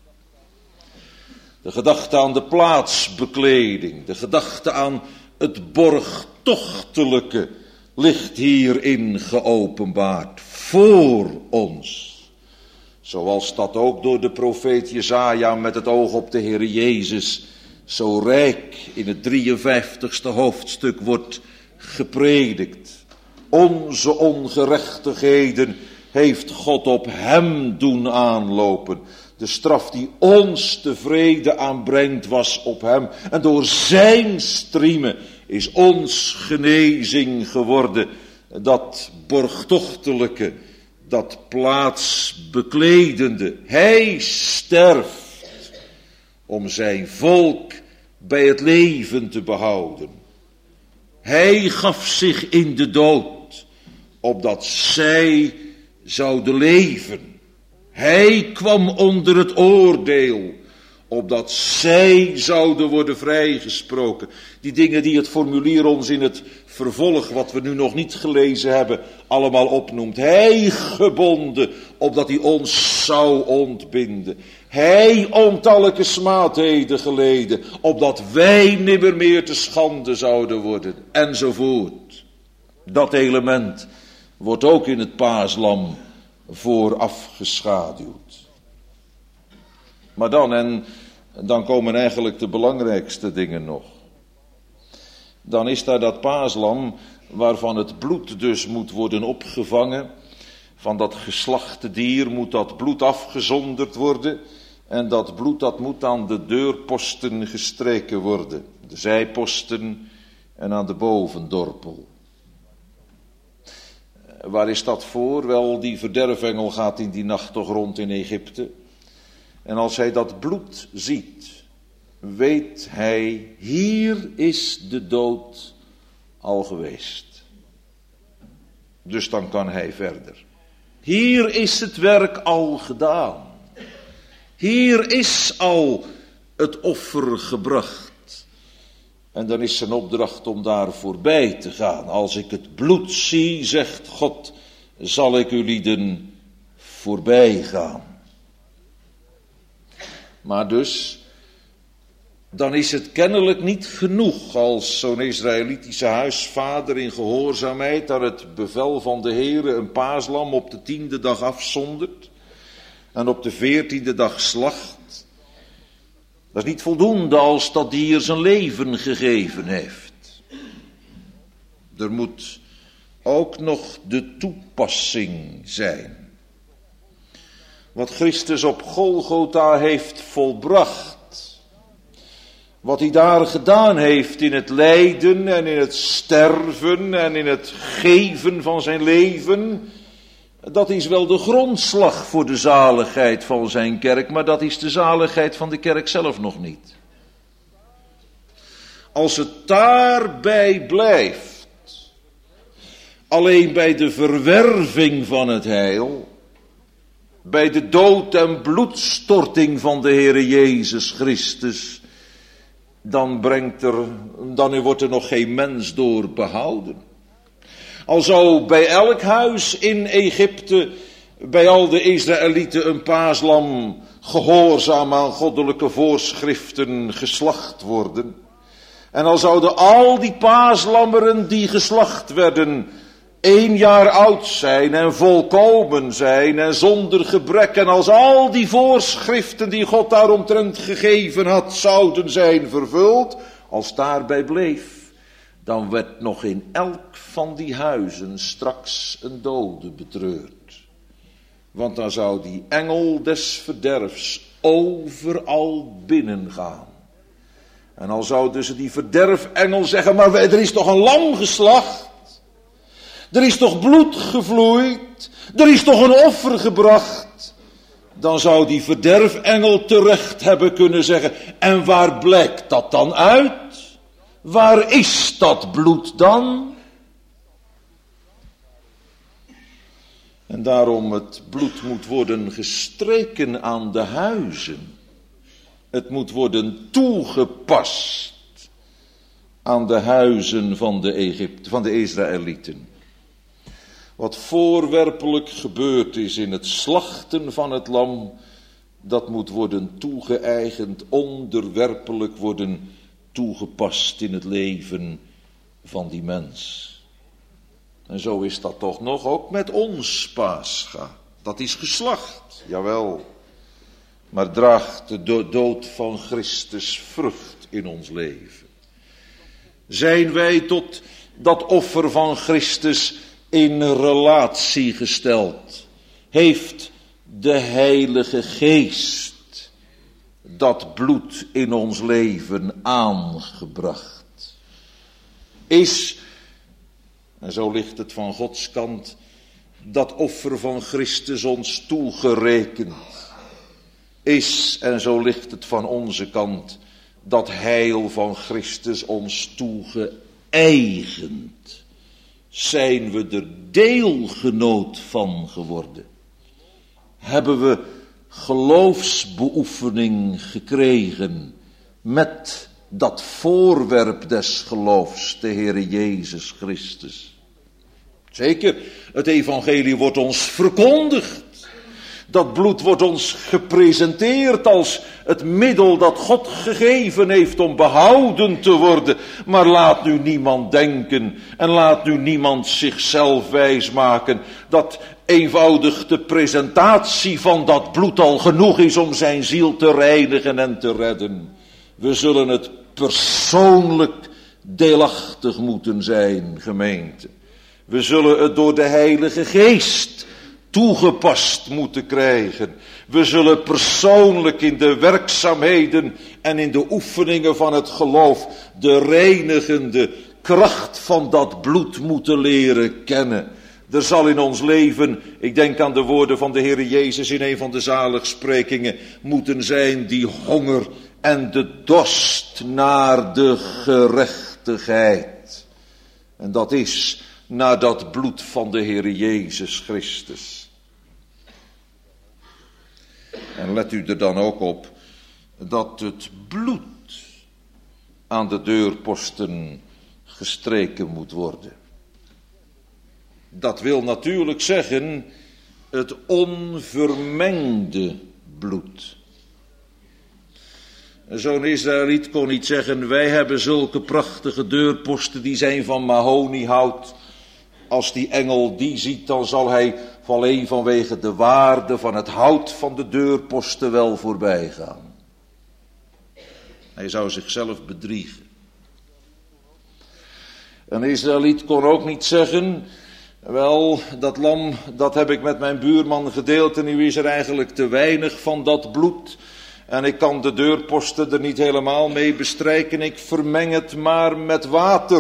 De gedachte aan de plaatsbekleding, de gedachte aan het borgtochtelijke ligt hierin geopenbaard voor ons. Zoals dat ook door de profeet Jesaja met het oog op de Heer Jezus zo rijk in het 53ste hoofdstuk wordt gepredikt. Onze ongerechtigheden heeft God op hem doen aanlopen. De straf die ons de vrede aanbrengt was op hem. En door zijn striemen is ons genezing geworden. Dat borgtochtelijke, dat plaatsbekledende. Hij sterft om zijn volk bij het leven te behouden. Hij gaf zich in de dood, opdat zij zouden leven. Hij kwam onder het oordeel, opdat zij zouden worden vrijgesproken. Die dingen die het formulier ons in het vervolg, wat we nu nog niet gelezen hebben, allemaal opnoemt. Hij gebonden, opdat hij ons zou ontbinden. Hij ontallijke smaadheden geleden, opdat wij nimmer meer te schande zouden worden. Enzovoort. Dat element wordt ook in het paaslam vooraf geschaduwd. Maar dan komen eigenlijk de belangrijkste dingen nog. Dan is daar dat paaslam waarvan het bloed dus moet worden opgevangen. Van dat geslachte dier moet dat bloed afgezonderd worden. En dat bloed dat moet aan de deurposten gestreken worden. De zijposten en aan de bovendorpel. Waar is dat voor? Wel, die verderfengel gaat in die nacht toch rond in Egypte. En als hij dat bloed ziet, weet hij, hier is de dood al geweest. Dus dan kan hij verder. Hier is het werk al gedaan. Hier is al het offer gebracht. En dan is zijn opdracht om daar voorbij te gaan. Als ik het bloed zie, zegt God, zal ik ulieden voorbij gaan. Maar dus, dan is het kennelijk niet genoeg als zo'n Israëlitische huisvader in gehoorzaamheid naar het bevel van de Heere een paaslam op de 10e dag afzondert en op de 14e dag slacht. Dat is niet voldoende als dat dier zijn leven gegeven heeft. Er moet ook nog de toepassing zijn. Wat Christus op Golgotha heeft volbracht. Wat hij daar gedaan heeft in het lijden en in het sterven en in het geven van zijn leven. Dat is wel de grondslag voor de zaligheid van zijn kerk, maar dat is de zaligheid van de kerk zelf nog niet. Als het daarbij blijft, alleen bij de verwerving van het heil, bij de dood en bloedstorting van de Heere Jezus Christus, dan wordt er nog geen mens door behouden. Al zou bij elk huis in Egypte, bij al de Israëlieten een paaslam gehoorzaam aan goddelijke voorschriften geslacht worden. En al zouden al die paaslammeren die geslacht werden 1 jaar oud zijn en volkomen zijn en zonder gebrek. En als al die voorschriften die God daaromtrent gegeven had zouden zijn vervuld, als daarbij bleef, dan werd nog in elk van die huizen straks een dode betreurd. Want dan zou die engel des verderfs overal binnengaan. En al zouden ze die verderfengel zeggen, maar er is toch een lam geslacht? Er is toch bloed gevloeid? Er is toch een offer gebracht? Dan zou die verderfengel terecht hebben kunnen zeggen, en waar blijkt dat dan uit? Waar is dat bloed dan? En daarom het bloed moet worden gestreken aan de huizen. Het moet worden toegepast aan de huizen van de Israëlieten. Wat voorwerpelijk gebeurd is in het slachten van het lam, dat moet worden toegeëigend, onderwerpelijk worden toegepast in het leven van die mens. En zo is dat toch nog ook met ons Pascha. Dat is geslacht, jawel. Maar draagt de dood van Christus vrucht in ons leven? Zijn wij tot dat offer van Christus in relatie gesteld? Heeft de Heilige Geest dat bloed in ons leven aangebracht? Is, en zo ligt het van Gods kant, dat offer van Christus ons toegerekend? Is, en zo ligt het van onze kant, dat heil van Christus ons toegeëigend? Zijn we er deelgenoot van geworden? Hebben we geloofsbeoefening gekregen met dat voorwerp des geloofs, de Heere Jezus Christus? Zeker, het evangelie wordt ons verkondigd. Dat bloed wordt ons gepresenteerd als het middel dat God gegeven heeft om behouden te worden. Maar laat nu niemand denken en laat nu niemand zichzelf wijsmaken dat eenvoudig de presentatie van dat bloed al genoeg is om zijn ziel te reinigen en te redden. We zullen het persoonlijk deelachtig moeten zijn, gemeente. We zullen het door de Heilige Geest toegepast moeten krijgen. We zullen persoonlijk in de werkzaamheden en in de oefeningen van het geloof de reinigende kracht van dat bloed moeten leren kennen. Er zal in ons leven, ik denk aan de woorden van de Heere Jezus in een van de zaligsprekingen, moeten zijn die honger en de dorst naar de gerechtigheid. En dat is naar dat bloed van de Heere Jezus Christus. En let u er dan ook op dat het bloed aan de deurposten gestreken moet worden. Dat wil natuurlijk zeggen het onvermengde bloed. Zo'n Israëliet kon niet zeggen, wij hebben zulke prachtige deurposten, die zijn van mahoniehout. Als die engel die ziet, dan zal hij alleen vanwege de waarde van het hout van de deurposten wel voorbij gaan. Hij zou zichzelf bedriegen. Een Israëliet kon ook niet zeggen, wel, dat lam, dat heb ik met mijn buurman gedeeld en nu is er eigenlijk te weinig van dat bloed. En ik kan de deurposten er niet helemaal mee bestrijken, ik vermeng het maar met water.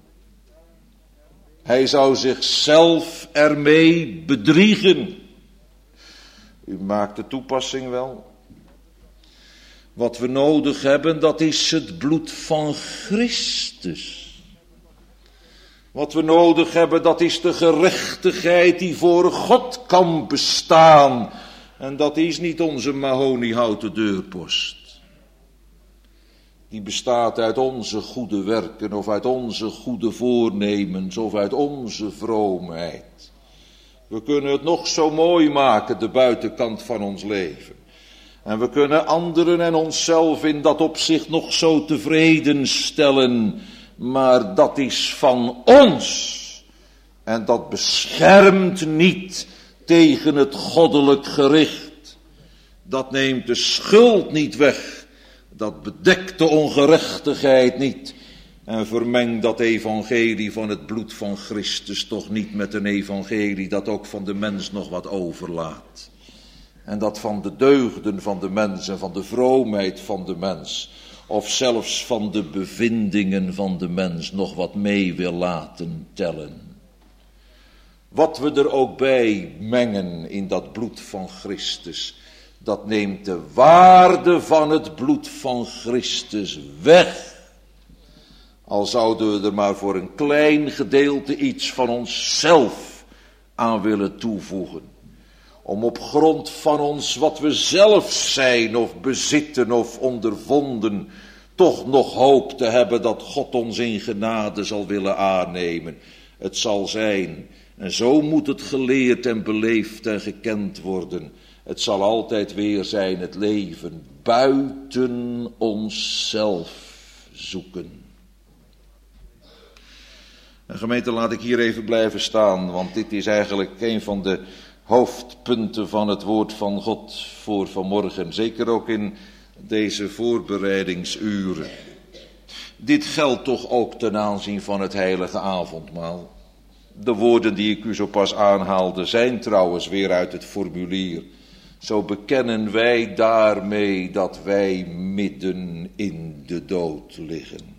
Hij zou zichzelf ermee bedriegen. U maakt de toepassing wel. Wat we nodig hebben, dat is het bloed van Christus. Wat we nodig hebben, dat is de gerechtigheid die voor God kan bestaan. En dat is niet onze mahoniehouten deurpost. Die bestaat uit onze goede werken of uit onze goede voornemens of uit onze vroomheid. We kunnen het nog zo mooi maken, de buitenkant van ons leven. En we kunnen anderen en onszelf in dat opzicht nog zo tevreden stellen. Maar dat is van ons. En dat beschermt niet tegen het goddelijk gericht. Dat neemt de schuld niet weg. Dat bedekt de ongerechtigheid niet. En vermeng dat evangelie van het bloed van Christus toch niet met een evangelie dat ook van de mens nog wat overlaat. En dat van de deugden van de mens en van de vroomheid van de mens, of zelfs van de bevindingen van de mens nog wat mee wil laten tellen. Wat we er ook bij mengen in dat bloed van Christus, dat neemt de waarde van het bloed van Christus weg. Al zouden we er maar voor een klein gedeelte iets van onszelf aan willen toevoegen. Om op grond van ons wat we zelf zijn of bezitten of ondervonden, toch nog hoop te hebben dat God ons in genade zal willen aannemen. Het zal zijn, en zo moet het geleerd en beleefd en gekend worden. Het zal altijd weer zijn het leven buiten onszelf zoeken. En gemeente, laat ik hier even blijven staan, want dit is eigenlijk een van de hoofdpunten van het woord van God voor vanmorgen. Zeker ook in deze voorbereidingsuren. Dit geldt toch ook ten aanzien van het heilige avondmaal. De woorden die ik u zo pas aanhaalde zijn trouwens weer uit het formulier. Zo bekennen wij daarmee dat wij midden in de dood liggen.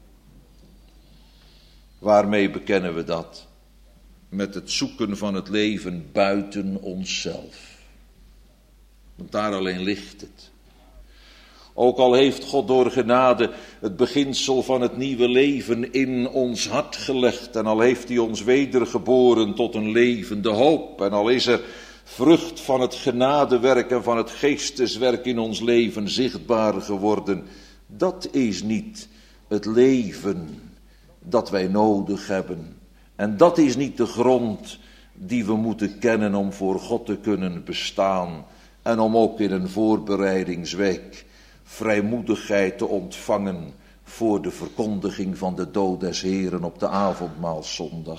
Waarmee bekennen we dat? Met het zoeken van het leven buiten onszelf. Want daar alleen ligt het. Ook al heeft God door genade het beginsel van het nieuwe leven in ons hart gelegd. En al heeft hij ons wedergeboren tot een levende hoop. En al is er vrucht van het genadewerk en van het geesteswerk in ons leven zichtbaar geworden. Dat is niet het leven dat wij nodig hebben. En dat is niet de grond die we moeten kennen om voor God te kunnen bestaan. En om ook in een voorbereidingsweek vrijmoedigheid te ontvangen voor de verkondiging van de dood des Heren op de avondmaalszondag.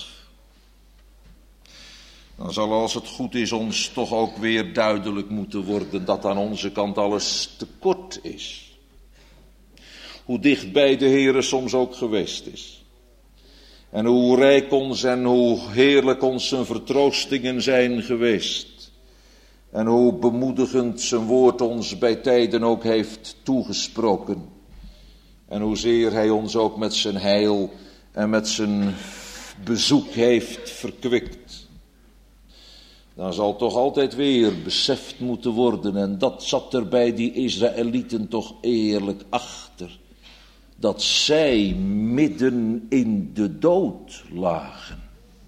Dan zal, als het goed is, ons toch ook weer duidelijk moeten worden dat aan onze kant alles tekort is. Hoe dichtbij de Heere soms ook geweest is. En hoe rijk ons en hoe heerlijk ons zijn vertroostingen zijn geweest. En hoe bemoedigend zijn woord ons bij tijden ook heeft toegesproken. En hoezeer hij ons ook met zijn heil en met zijn bezoek heeft verkwikt. Dan zal toch altijd weer beseft moeten worden, en dat zat er bij die Israëlieten toch eerlijk achter, dat zij midden in de dood lagen.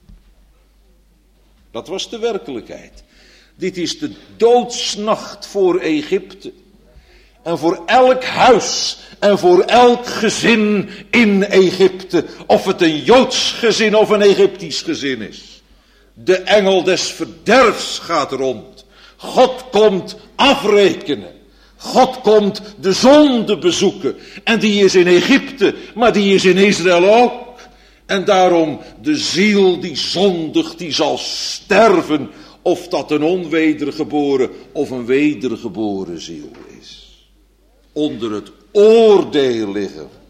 Dat was de werkelijkheid. Dit is de doodsnacht voor Egypte. En voor elk huis en voor elk gezin in Egypte. Of het een Joods gezin of een Egyptisch gezin is. De engel des verderfs gaat rond. God komt afrekenen. God komt de zonde bezoeken. En die is in Egypte, maar die is in Israël ook. En daarom de ziel die zondigt, die zal sterven. Of dat een onwedergeboren of een wedergeboren ziel is. Onder het oordeel liggen we.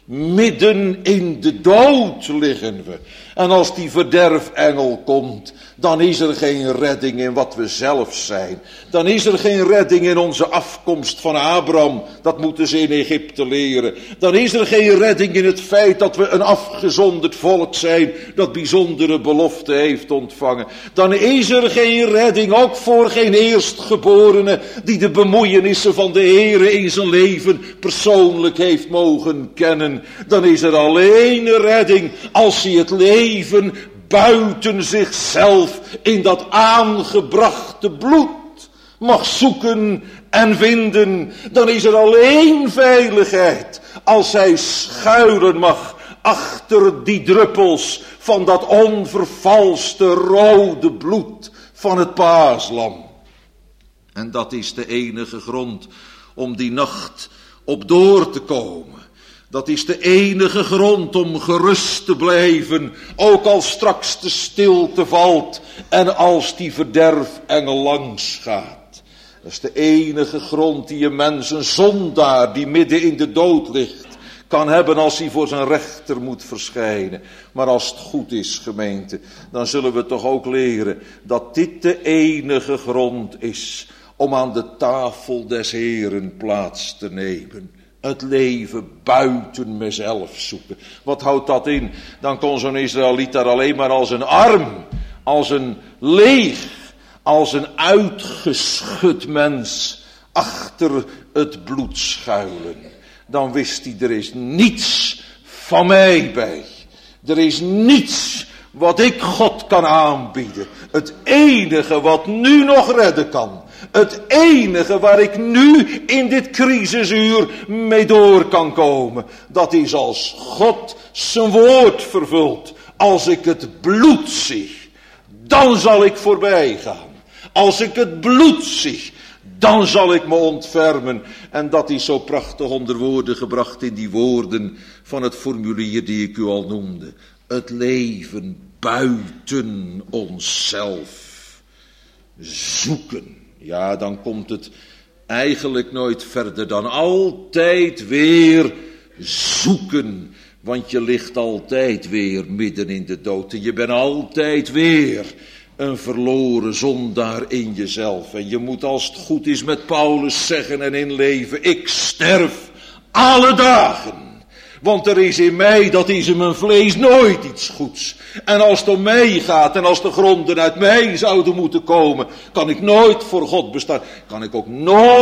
Midden in de dood liggen we. En als die verderfengel komt, dan is er geen redding in wat we zelf zijn. Dan is er geen redding in onze afkomst van Abraham. Dat moeten ze in Egypte leren. Dan is er geen redding in het feit dat we een afgezonderd volk zijn, dat bijzondere belofte heeft ontvangen. Dan is er geen redding, ook voor geen eerstgeborene, die de bemoeienissen van de Heere in zijn leven persoonlijk heeft mogen kennen. Dan is er alleen een redding als hij het leven buiten zichzelf in dat aangebrachte bloed mag zoeken en vinden. Dan is er alleen veiligheid als hij schuilen mag achter die druppels van dat onvervalste rode bloed van het paaslam. En dat is de enige grond om die nacht op door te komen. Dat is de enige grond om gerust te blijven, ook als straks de stilte valt en als die verderfengel langs gaat. Dat is de enige grond die een mens, een zondaar die midden in de dood ligt, kan hebben als hij voor zijn rechter moet verschijnen. Maar als het goed is, gemeente, dan zullen we toch ook leren dat dit de enige grond is om aan de tafel des Heeren plaats te nemen. Het leven buiten mezelf zoeken. Wat houdt dat in? Dan kon zo'n Israëliet daar alleen maar als een arm, als een leeg, als een uitgeschud mens achter het bloed schuilen. Dan wist hij, er is niets van mij bij. Er is niets wat ik God kan aanbieden. Het enige wat nu nog redden kan. Het enige waar ik nu in dit crisisuur mee door kan komen. Dat is als God zijn woord vervult. Als ik het bloed zie, dan zal ik voorbij gaan. Als ik het bloed zie, dan zal ik me ontfermen. En dat is zo prachtig onder woorden gebracht in die woorden van het formulier die ik u al noemde. Het leven buiten onszelf zoeken. Ja, dan komt het eigenlijk nooit verder dan altijd weer zoeken. Want je ligt altijd weer midden in de dood. En je bent altijd weer een verloren zondaar in jezelf. En je moet, als het goed is, met Paulus zeggen en inleven: ik sterf alle dagen. Want er is in mij, dat is in mijn vlees, nooit iets goeds. En als het om mij gaat en als de gronden uit mij zouden moeten komen, kan ik nooit voor God bestaan. Kan ik ook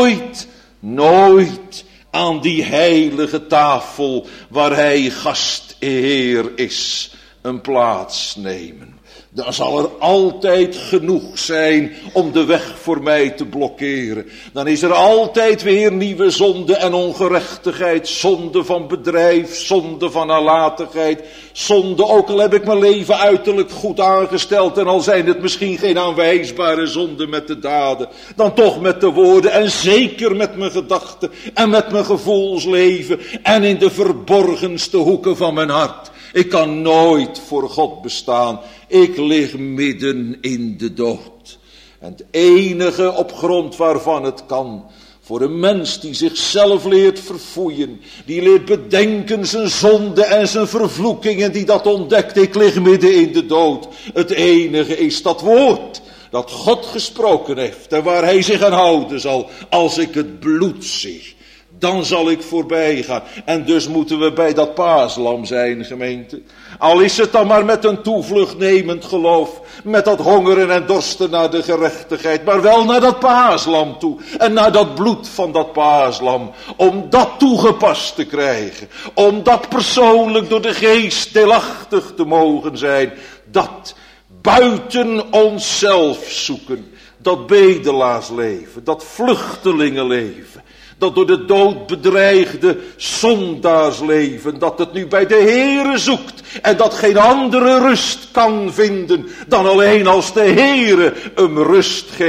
nooit aan die heilige tafel waar hij gastheer is, een plaats nemen. Dan zal er altijd genoeg zijn om de weg voor mij te blokkeren. Dan is er altijd weer nieuwe zonde en ongerechtigheid. Zonde van bedrijf, zonde van nalatigheid. Zonde, ook al heb ik mijn leven uiterlijk goed aangesteld. En al zijn het misschien geen aanwijsbare zonden met de daden. Dan toch met de woorden en zeker met mijn gedachten. En met mijn gevoelsleven. En in de verborgenste hoeken van mijn hart. Ik kan nooit voor God bestaan. Ik lig midden in de dood. En het enige op grond waarvan het kan, voor een mens die zichzelf leert verfoeien, die leert bedenken zijn zonde en zijn vervloekingen, die dat ontdekt, ik lig midden in de dood. Het enige is dat woord dat God gesproken heeft en waar hij zich aan houden zal. Als ik het bloed zie, dan zal ik voorbij gaan. En dus moeten we bij dat paaslam zijn, gemeente. Al is het dan maar met een toevluchtnemend geloof. Met dat hongeren en dorsten naar de gerechtigheid. Maar wel naar dat paaslam toe. En naar dat bloed van dat paaslam. Om dat toegepast te krijgen. Om dat persoonlijk door de geest deelachtig te mogen zijn. Dat buiten onszelf zoeken. Dat bedelaarsleven. Dat vluchtelingenleven. Dat door de dood bedreigde zondaarsleven, dat het nu bij de Heere zoekt en dat geen andere rust kan vinden dan alleen als de Heere hem rust geeft.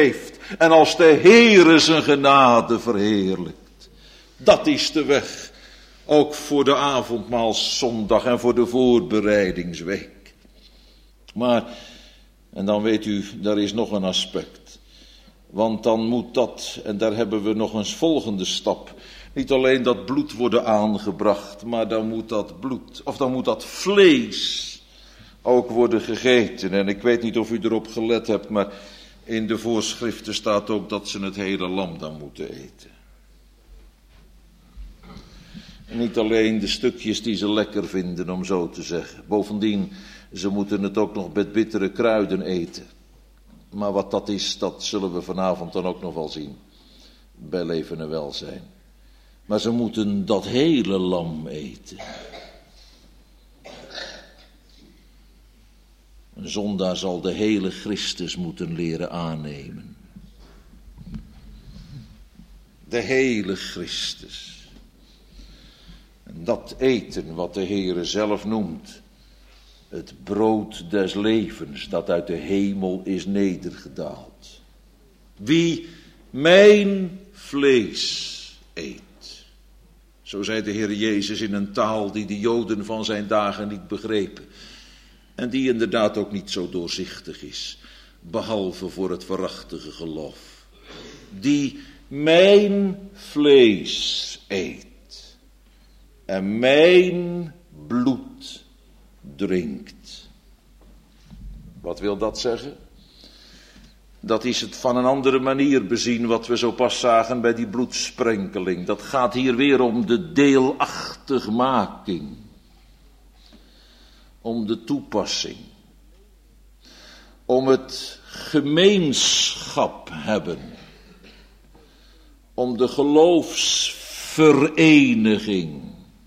En als de Heere zijn genade verheerlijkt. Dat is de weg. Ook voor de avondmaalszondag en voor de voorbereidingsweek. Maar, en dan weet u, daar is nog een aspect. Want dan moet dat, en daar hebben we nog een volgende stap. Niet alleen dat bloed worden aangebracht, maar dan moet dat bloed, of dan moet dat vlees ook worden gegeten. En ik weet niet of u erop gelet hebt, maar in de voorschriften staat ook dat ze het hele lam dan moeten eten. En niet alleen de stukjes die ze lekker vinden, om zo te zeggen. Bovendien, ze moeten het ook nog met bittere kruiden eten. Maar wat dat is, dat zullen we vanavond dan ook nog wel zien. Bij leven en welzijn. Maar ze moeten dat hele lam eten. Een zondaar zal de hele Christus moeten leren aannemen. De hele Christus. En dat eten wat de Heere zelf noemt. Het brood des levens dat uit de hemel is nedergedaald. Wie mijn vlees eet. Zo zei de Heer Jezus in een taal die de Joden van zijn dagen niet begrepen. En die inderdaad ook niet zo doorzichtig is. Behalve voor het waarachtige geloof. Die mijn vlees eet. En mijn bloed drinkt. Wat wil dat zeggen? Dat is het van een andere manier bezien wat we zo pas zagen bij die bloedsprenkeling. Dat gaat hier weer om de deelachtigmaking. Om de toepassing. Om het gemeenschap hebben. Om de geloofsvereniging.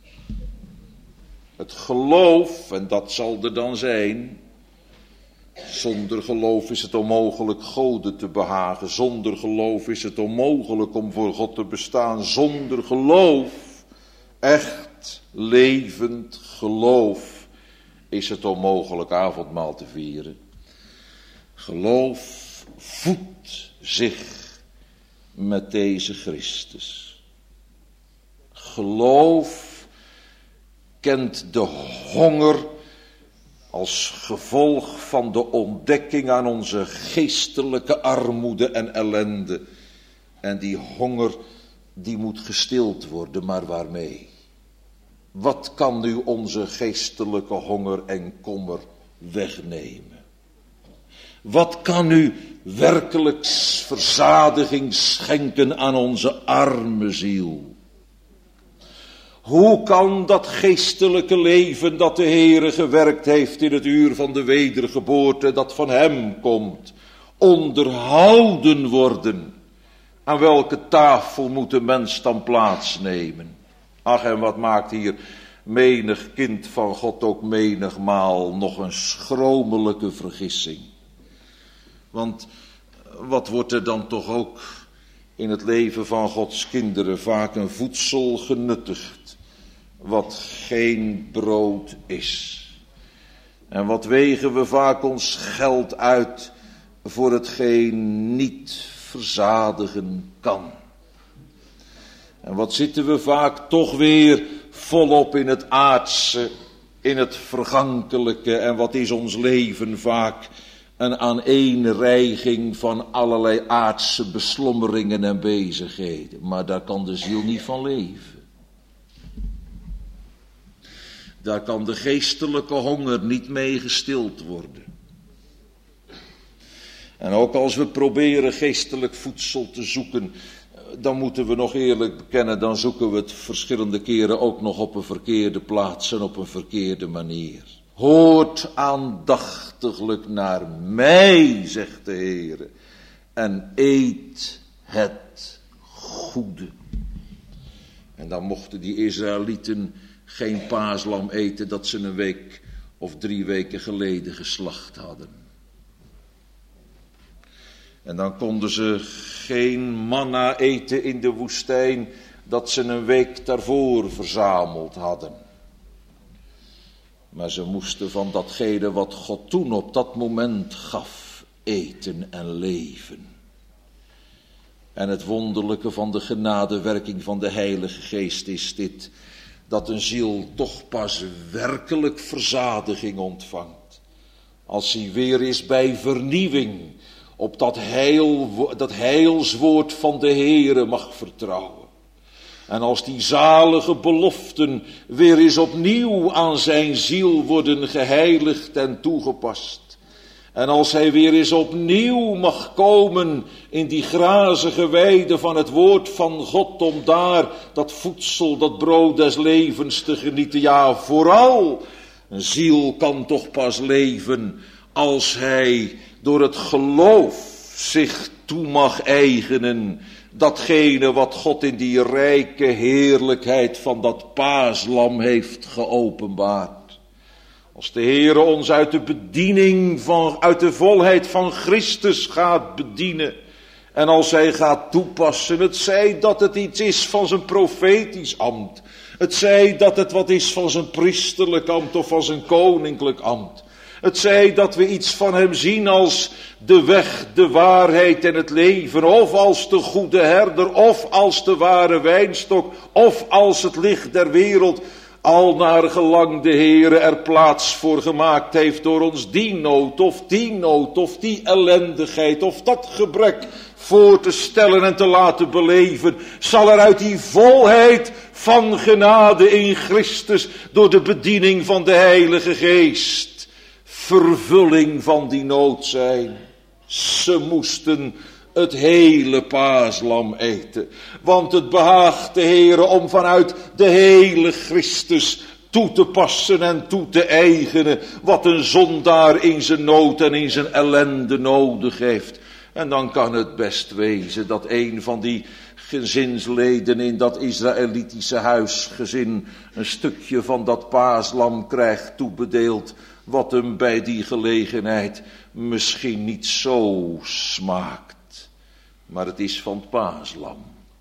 Het geloof, en dat zal er dan zijn. Zonder geloof is het onmogelijk Gode te behagen. Zonder geloof is het onmogelijk om voor God te bestaan. Zonder geloof, echt levend geloof, is het onmogelijk avondmaal te vieren. Geloof voedt zich met deze Christus. Geloof kent de honger als gevolg van de ontdekking aan onze geestelijke armoede en ellende. En die honger, die moet gestild worden, maar waarmee? Wat kan nu onze geestelijke honger en kommer wegnemen? Wat kan nu werkelijk verzadiging schenken aan onze arme ziel? Hoe kan dat geestelijke leven dat de Heere gewerkt heeft in het uur van de wedergeboorte, dat van hem komt, onderhouden worden? Aan welke tafel moet de mens dan plaatsnemen? Ach, en wat maakt hier menig kind van God ook menigmaal nog een schromelijke vergissing? Want wat wordt er dan toch ook in het leven van Gods kinderen vaak een voedsel genuttigd, wat geen brood is. En wat wegen we vaak ons geld uit voor hetgeen niet verzadigen kan. En wat zitten we vaak toch weer volop in het aardse, in het vergankelijke. En wat is ons leven vaak een aaneenreiging van allerlei aardse beslommeringen en bezigheden. Maar daar kan de ziel niet van leven. Daar kan de geestelijke honger niet mee gestild worden. En ook als we proberen geestelijk voedsel te zoeken, dan moeten we nog eerlijk bekennen, dan zoeken we het verschillende keren ook nog op een verkeerde plaats en op een verkeerde manier. Hoort aandachtiglijk naar mij, zegt de Heere, en eet het goede. En dan mochten die Israëlieten geen paaslam eten dat ze een week of 3 weken geleden geslacht hadden. En dan konden ze geen manna eten in de woestijn dat ze een week daarvoor verzameld hadden. Maar ze moesten van datgene wat God toen op dat moment gaf, eten en leven. En het wonderlijke van de genadewerking van de Heilige Geest is dit, dat een ziel toch pas werkelijk verzadiging ontvangt als hij weer is bij vernieuwing op dat heilswoord van de Heere mag vertrouwen. En als die zalige beloften weer eens opnieuw aan zijn ziel worden geheiligd en toegepast. En als hij weer eens opnieuw mag komen in die grazige weide van het woord van God, om daar dat voedsel, dat brood des levens te genieten. Ja, vooral, een ziel kan toch pas leven als hij door het geloof zich toe mag eigenen datgene wat God in die rijke heerlijkheid van dat paaslam heeft geopenbaard. Als de Heere ons uit de bediening uit de volheid van Christus gaat bedienen. En als hij gaat toepassen, het zij dat het iets is van zijn profetisch ambt. Het zij dat het wat is van zijn priesterlijk ambt of van zijn koninklijk ambt. Het zij dat we iets van hem zien als de weg, de waarheid en het leven. Of als de goede herder, of als de ware wijnstok, of als het licht der wereld. Al naar gelang de Heere er plaats voor gemaakt heeft door ons die nood of die ellendigheid of dat gebrek voor te stellen en te laten beleven, zal er uit die volheid van genade in Christus door de bediening van de Heilige Geest vervulling van die nood zijn. Ze moesten het hele paaslam eten. Want het behaagt de Heere om vanuit de hele Christus toe te passen en toe te eigenen wat een zondaar in zijn nood en in zijn ellende nodig heeft. En dan kan het best wezen dat een van die gezinsleden in dat Israëlitische huisgezin een stukje van dat paaslam krijgt toebedeeld, wat hem bij die gelegenheid misschien niet zo smaakt. Maar het is van het paaslam.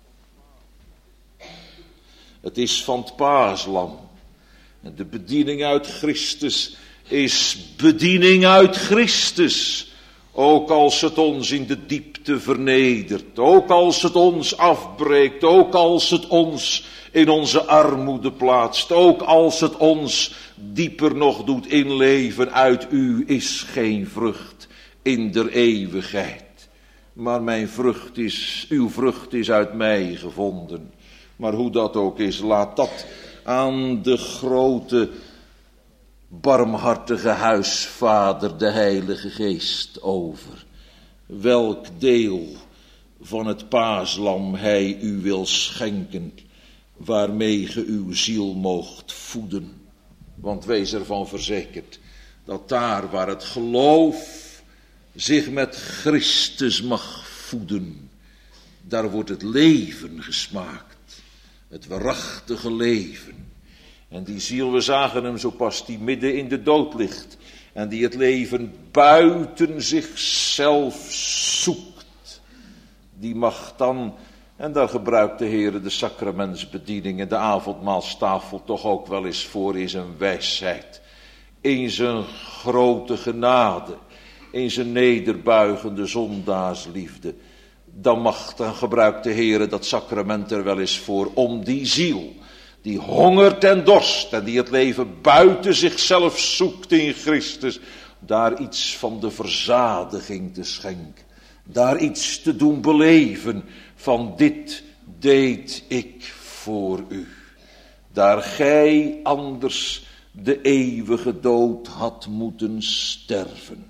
Het is van het paaslam. En de bediening uit Christus is bediening uit Christus. Ook als het ons in de diepte vernedert. Ook als het ons afbreekt. Ook als het ons in onze armoede plaatst. Ook als het ons dieper nog doet inleven. Uit u is geen vrucht in der eeuwigheid. Maar uw vrucht is uit mij gevonden. Maar hoe dat ook is, laat dat aan de grote, barmhartige huisvader, de Heilige Geest, over. Welk deel van het paaslam hij u wil schenken, waarmee ge uw ziel moogt voeden. Want wees ervan verzekerd, dat daar waar het geloof zich met Christus mag voeden, daar wordt het leven gesmaakt. Het waarachtige leven. En die ziel, we zagen hem zo pas, die midden in de dood ligt. En die het leven buiten zichzelf zoekt. Die mag dan, en daar gebruikt de Heere de sacramentsbediening en de avondmaalstafel toch ook wel eens voor in zijn wijsheid. In zijn grote genade. In zijn nederbuigende zondaarsliefde. Dan gebruikt de Heere dat sacrament er wel eens voor om die ziel, die hongert en dorst en die het leven buiten zichzelf zoekt in Christus, daar iets van de verzadiging te schenken. Daar iets te doen beleven van dit deed ik voor u. Daar gij anders de eeuwige dood had moeten sterven.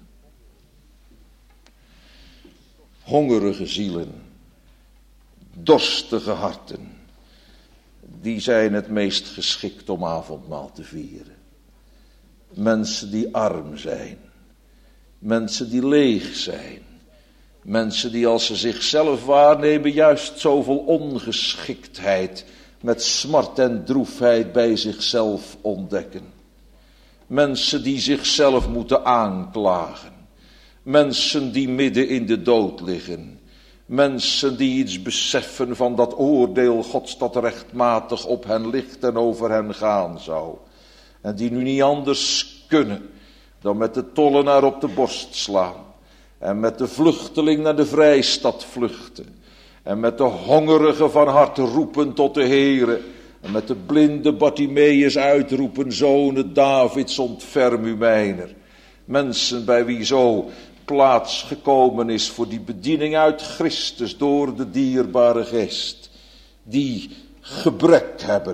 Hongerige zielen, dorstige harten, die zijn het meest geschikt om avondmaal te vieren. Mensen die arm zijn, mensen die leeg zijn, mensen die als ze zichzelf waarnemen juist zoveel ongeschiktheid met smart en droefheid bij zichzelf ontdekken. Mensen die zichzelf moeten aanklagen. Mensen die midden in de dood liggen. Mensen die iets beseffen van dat oordeel Gods dat rechtmatig op hen ligt en over hen gaan zou. En die nu niet anders kunnen dan met de tollenaar op de borst slaan. En met de vluchteling naar de vrijstad vluchten. En met de hongerigen van hart roepen tot de Heere. En met de blinde Bartimeus uitroepen, Zonen Davids, ontferm u mijner. Mensen bij wie zo plaats gekomen is voor die bediening uit Christus door de dierbare Geest. Die gebrek hebben,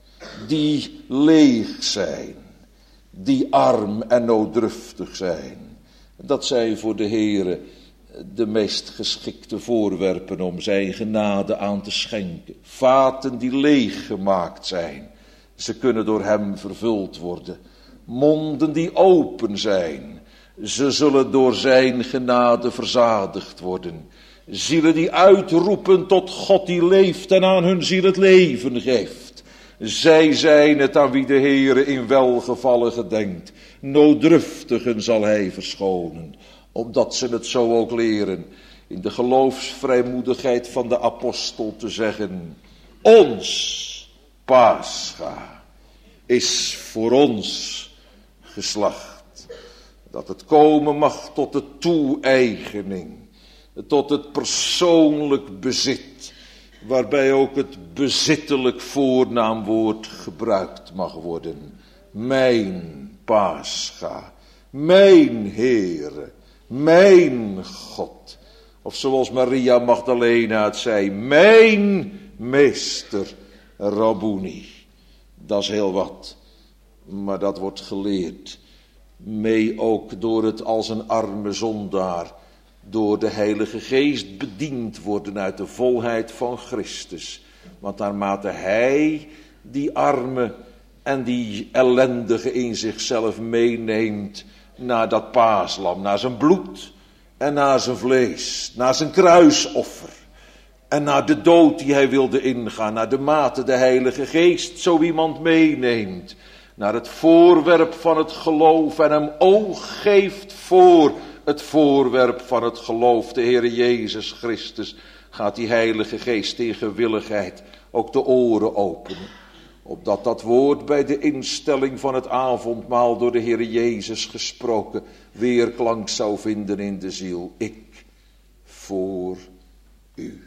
die leeg zijn, die arm en nooddruftig zijn. Dat zij voor de Heere de meest geschikte voorwerpen om zijn genade aan te schenken. Vaten die leeg gemaakt zijn, ze kunnen door hem vervuld worden. Monden die open zijn, ze zullen door zijn genade verzadigd worden. Zielen die uitroepen tot God die leeft en aan hun ziel het leven geeft. Zij zijn het aan wie de Heere in welgevallen gedenkt. Nooddruftigen zal hij verschonen, omdat ze het zo ook leren in de geloofsvrijmoedigheid van de apostel te zeggen: ons Pascha is voor ons geslacht, dat het komen mag tot de toe-eigening, tot het persoonlijk bezit, waarbij ook het bezittelijk voornaamwoord gebruikt mag worden. Mijn Pascha, mijn Heere, mijn God. Of zoals Maria Magdalena het zei, mijn meester Rabboni. Dat is heel wat, maar dat wordt geleerd. Mee ook door het als een arme zondaar door de Heilige Geest bediend worden uit de volheid van Christus. Want naarmate hij die arme en die ellendige in zichzelf meeneemt naar dat paaslam, naar zijn bloed en naar zijn vlees, naar zijn kruisoffer en naar de dood die hij wilde ingaan, naar de mate de Heilige Geest zo iemand meeneemt, naar het voorwerp van het geloof en hem oog geeft voor het voorwerp van het geloof, de Heere Jezus Christus, gaat die Heilige Geest in gewilligheid ook de oren openen, opdat dat woord bij de instelling van het avondmaal door de Heere Jezus gesproken weerklank zou vinden in de ziel. Ik voor u.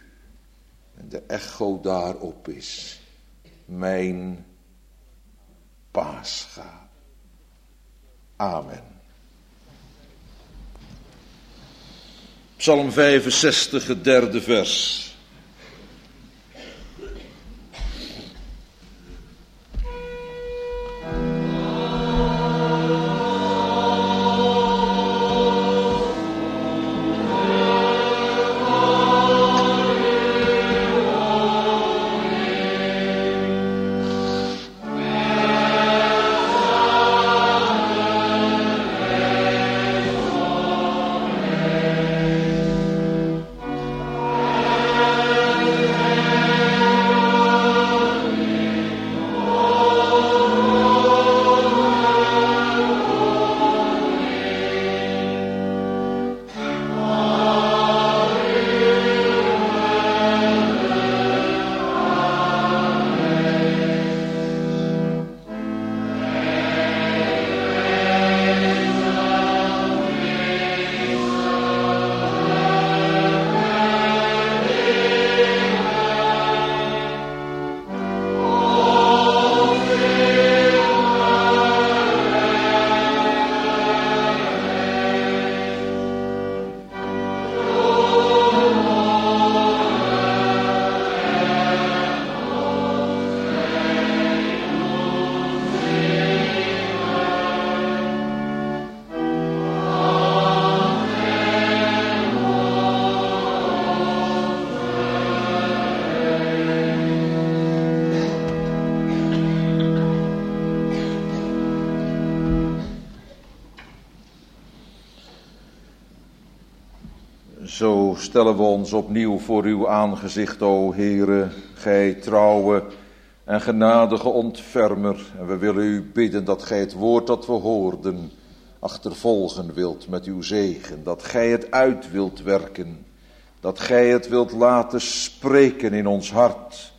En de echo daarop is: mijn Pascha. Amen. Psalm 65, het derde vers. Zo stellen we ons opnieuw voor uw aangezicht, o Heere, gij trouwe en genadige ontfermer. En we willen u bidden dat gij het woord dat we hoorden achtervolgen wilt met uw zegen. Dat gij het uit wilt werken. Dat gij het wilt laten spreken in ons hart.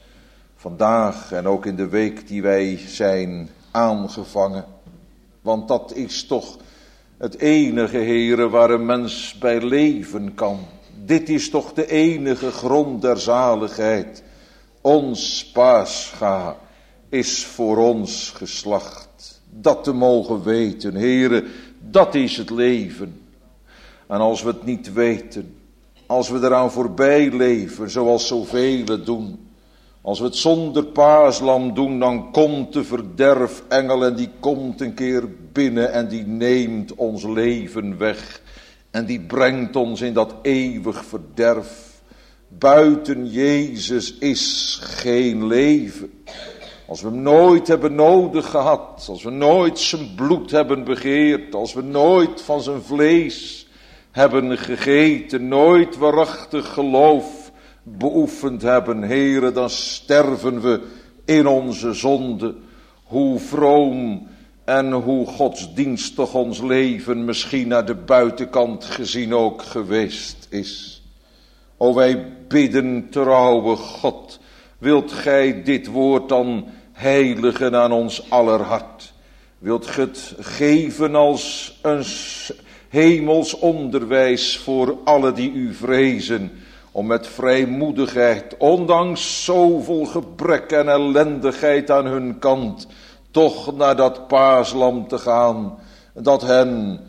Vandaag en ook in de week die wij zijn aangevangen. Want dat is toch het enige, Heere, waar een mens bij leven kan. Dit is toch de enige grond der zaligheid. Ons Pascha is voor ons geslacht. Dat te mogen weten, Heere, dat is het leven. En als we het niet weten, als we eraan voorbij leven, zoals zoveel doen, als we het zonder paaslam doen, dan komt de verderfengel en die komt een keer binnen en die neemt ons leven weg. En die brengt ons in dat eeuwig verderf. Buiten Jezus is geen leven. Als we hem nooit hebben nodig gehad, als we nooit zijn bloed hebben begeerd, als we nooit van zijn vlees hebben gegeten, nooit waarachtig geloof beoefend hebben, Heere, dan sterven we in onze zonde. Hoe vroom en hoe godsdienstig ons leven misschien naar de buitenkant gezien ook geweest is. O, wij bidden, trouwe God, wilt gij dit woord dan heiligen aan ons aller hart? Wilt ge het geven als een hemels onderwijs voor alle die u vrezen, om met vrijmoedigheid, ondanks zoveel gebrek en ellendigheid aan hun kant, toch naar dat paaslam te gaan, dat hen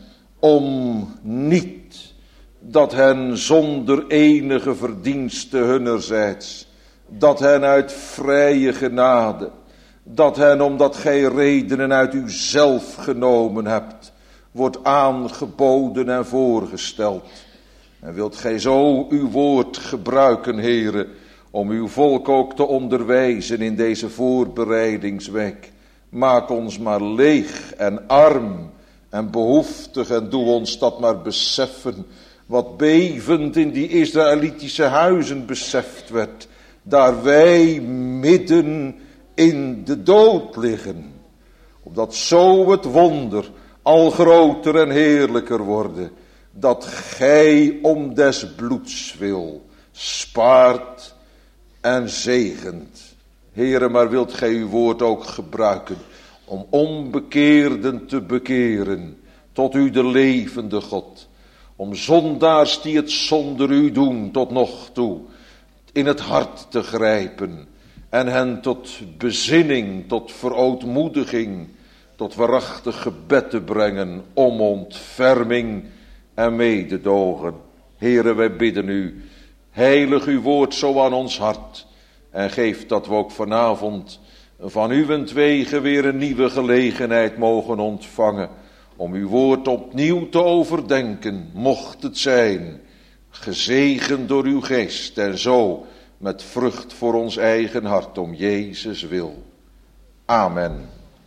dat hen zonder enige verdienste hunnerzijds, dat hen uit vrije genade, dat hen omdat gij redenen uit uzelf genomen hebt, wordt aangeboden en voorgesteld. En wilt gij zo uw woord gebruiken, Heere, om uw volk ook te onderwijzen in deze voorbereidingsweek. Maak ons maar leeg en arm en behoeftig en doe ons dat maar beseffen, wat bevend in die Israëlitische huizen beseft werd, daar wij midden in de dood liggen. Opdat zo het wonder al groter en heerlijker worden, dat gij om des bloeds wil spaart en zegent. Heere, maar wilt gij uw woord ook gebruiken om onbekeerden te bekeren tot u de levende God. Om zondaars die het zonder u doen tot nog toe in het hart te grijpen en hen tot bezinning, tot verootmoediging, tot waarachtig gebed te brengen om ontferming en mededogen. Heere, wij bidden u, heilig uw woord zo aan ons hart en geef dat we ook vanavond van uwentwege weer een nieuwe gelegenheid mogen ontvangen om uw woord opnieuw te overdenken, mocht het zijn, gezegend door uw geest en zo met vrucht voor ons eigen hart om Jezus wil. Amen.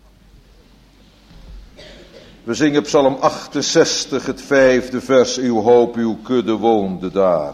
We zingen Psalm 68, het 5e vers, uw hoop, uw kudde woonde daar.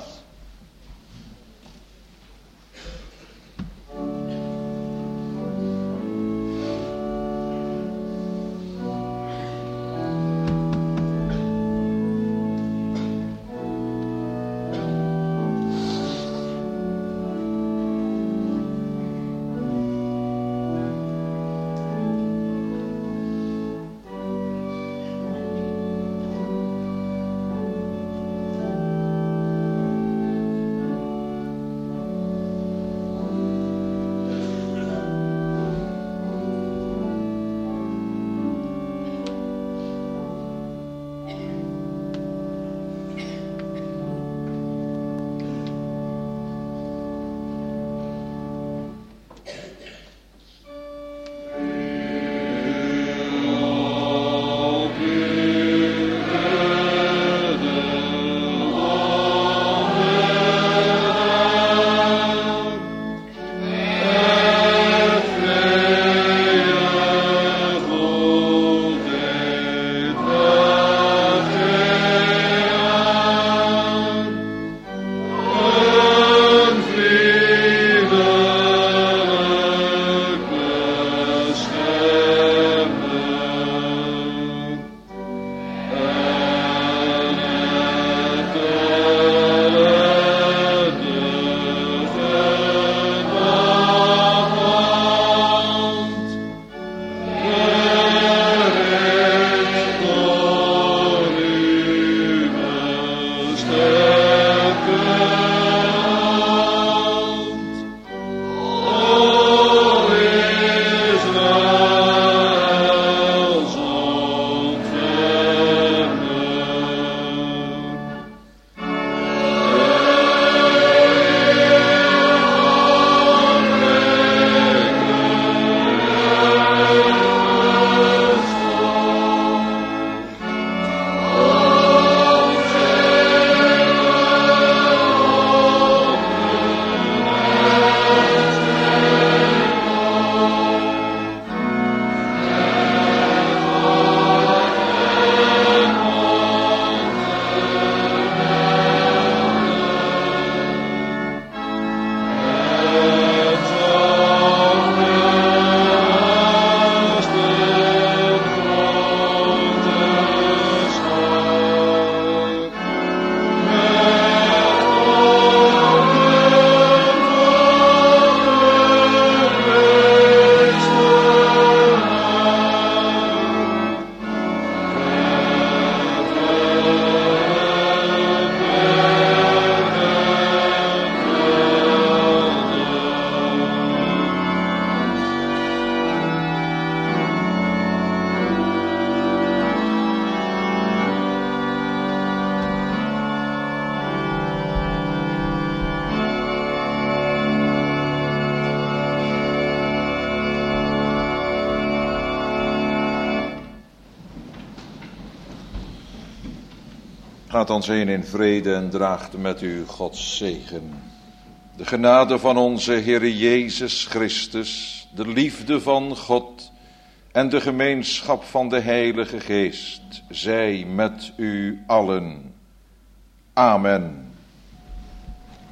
Gaat ons heen in vrede en draagt met u Gods zegen. De genade van onze Heere Jezus Christus, de liefde van God en de gemeenschap van de Heilige Geest, zij met u allen. Amen.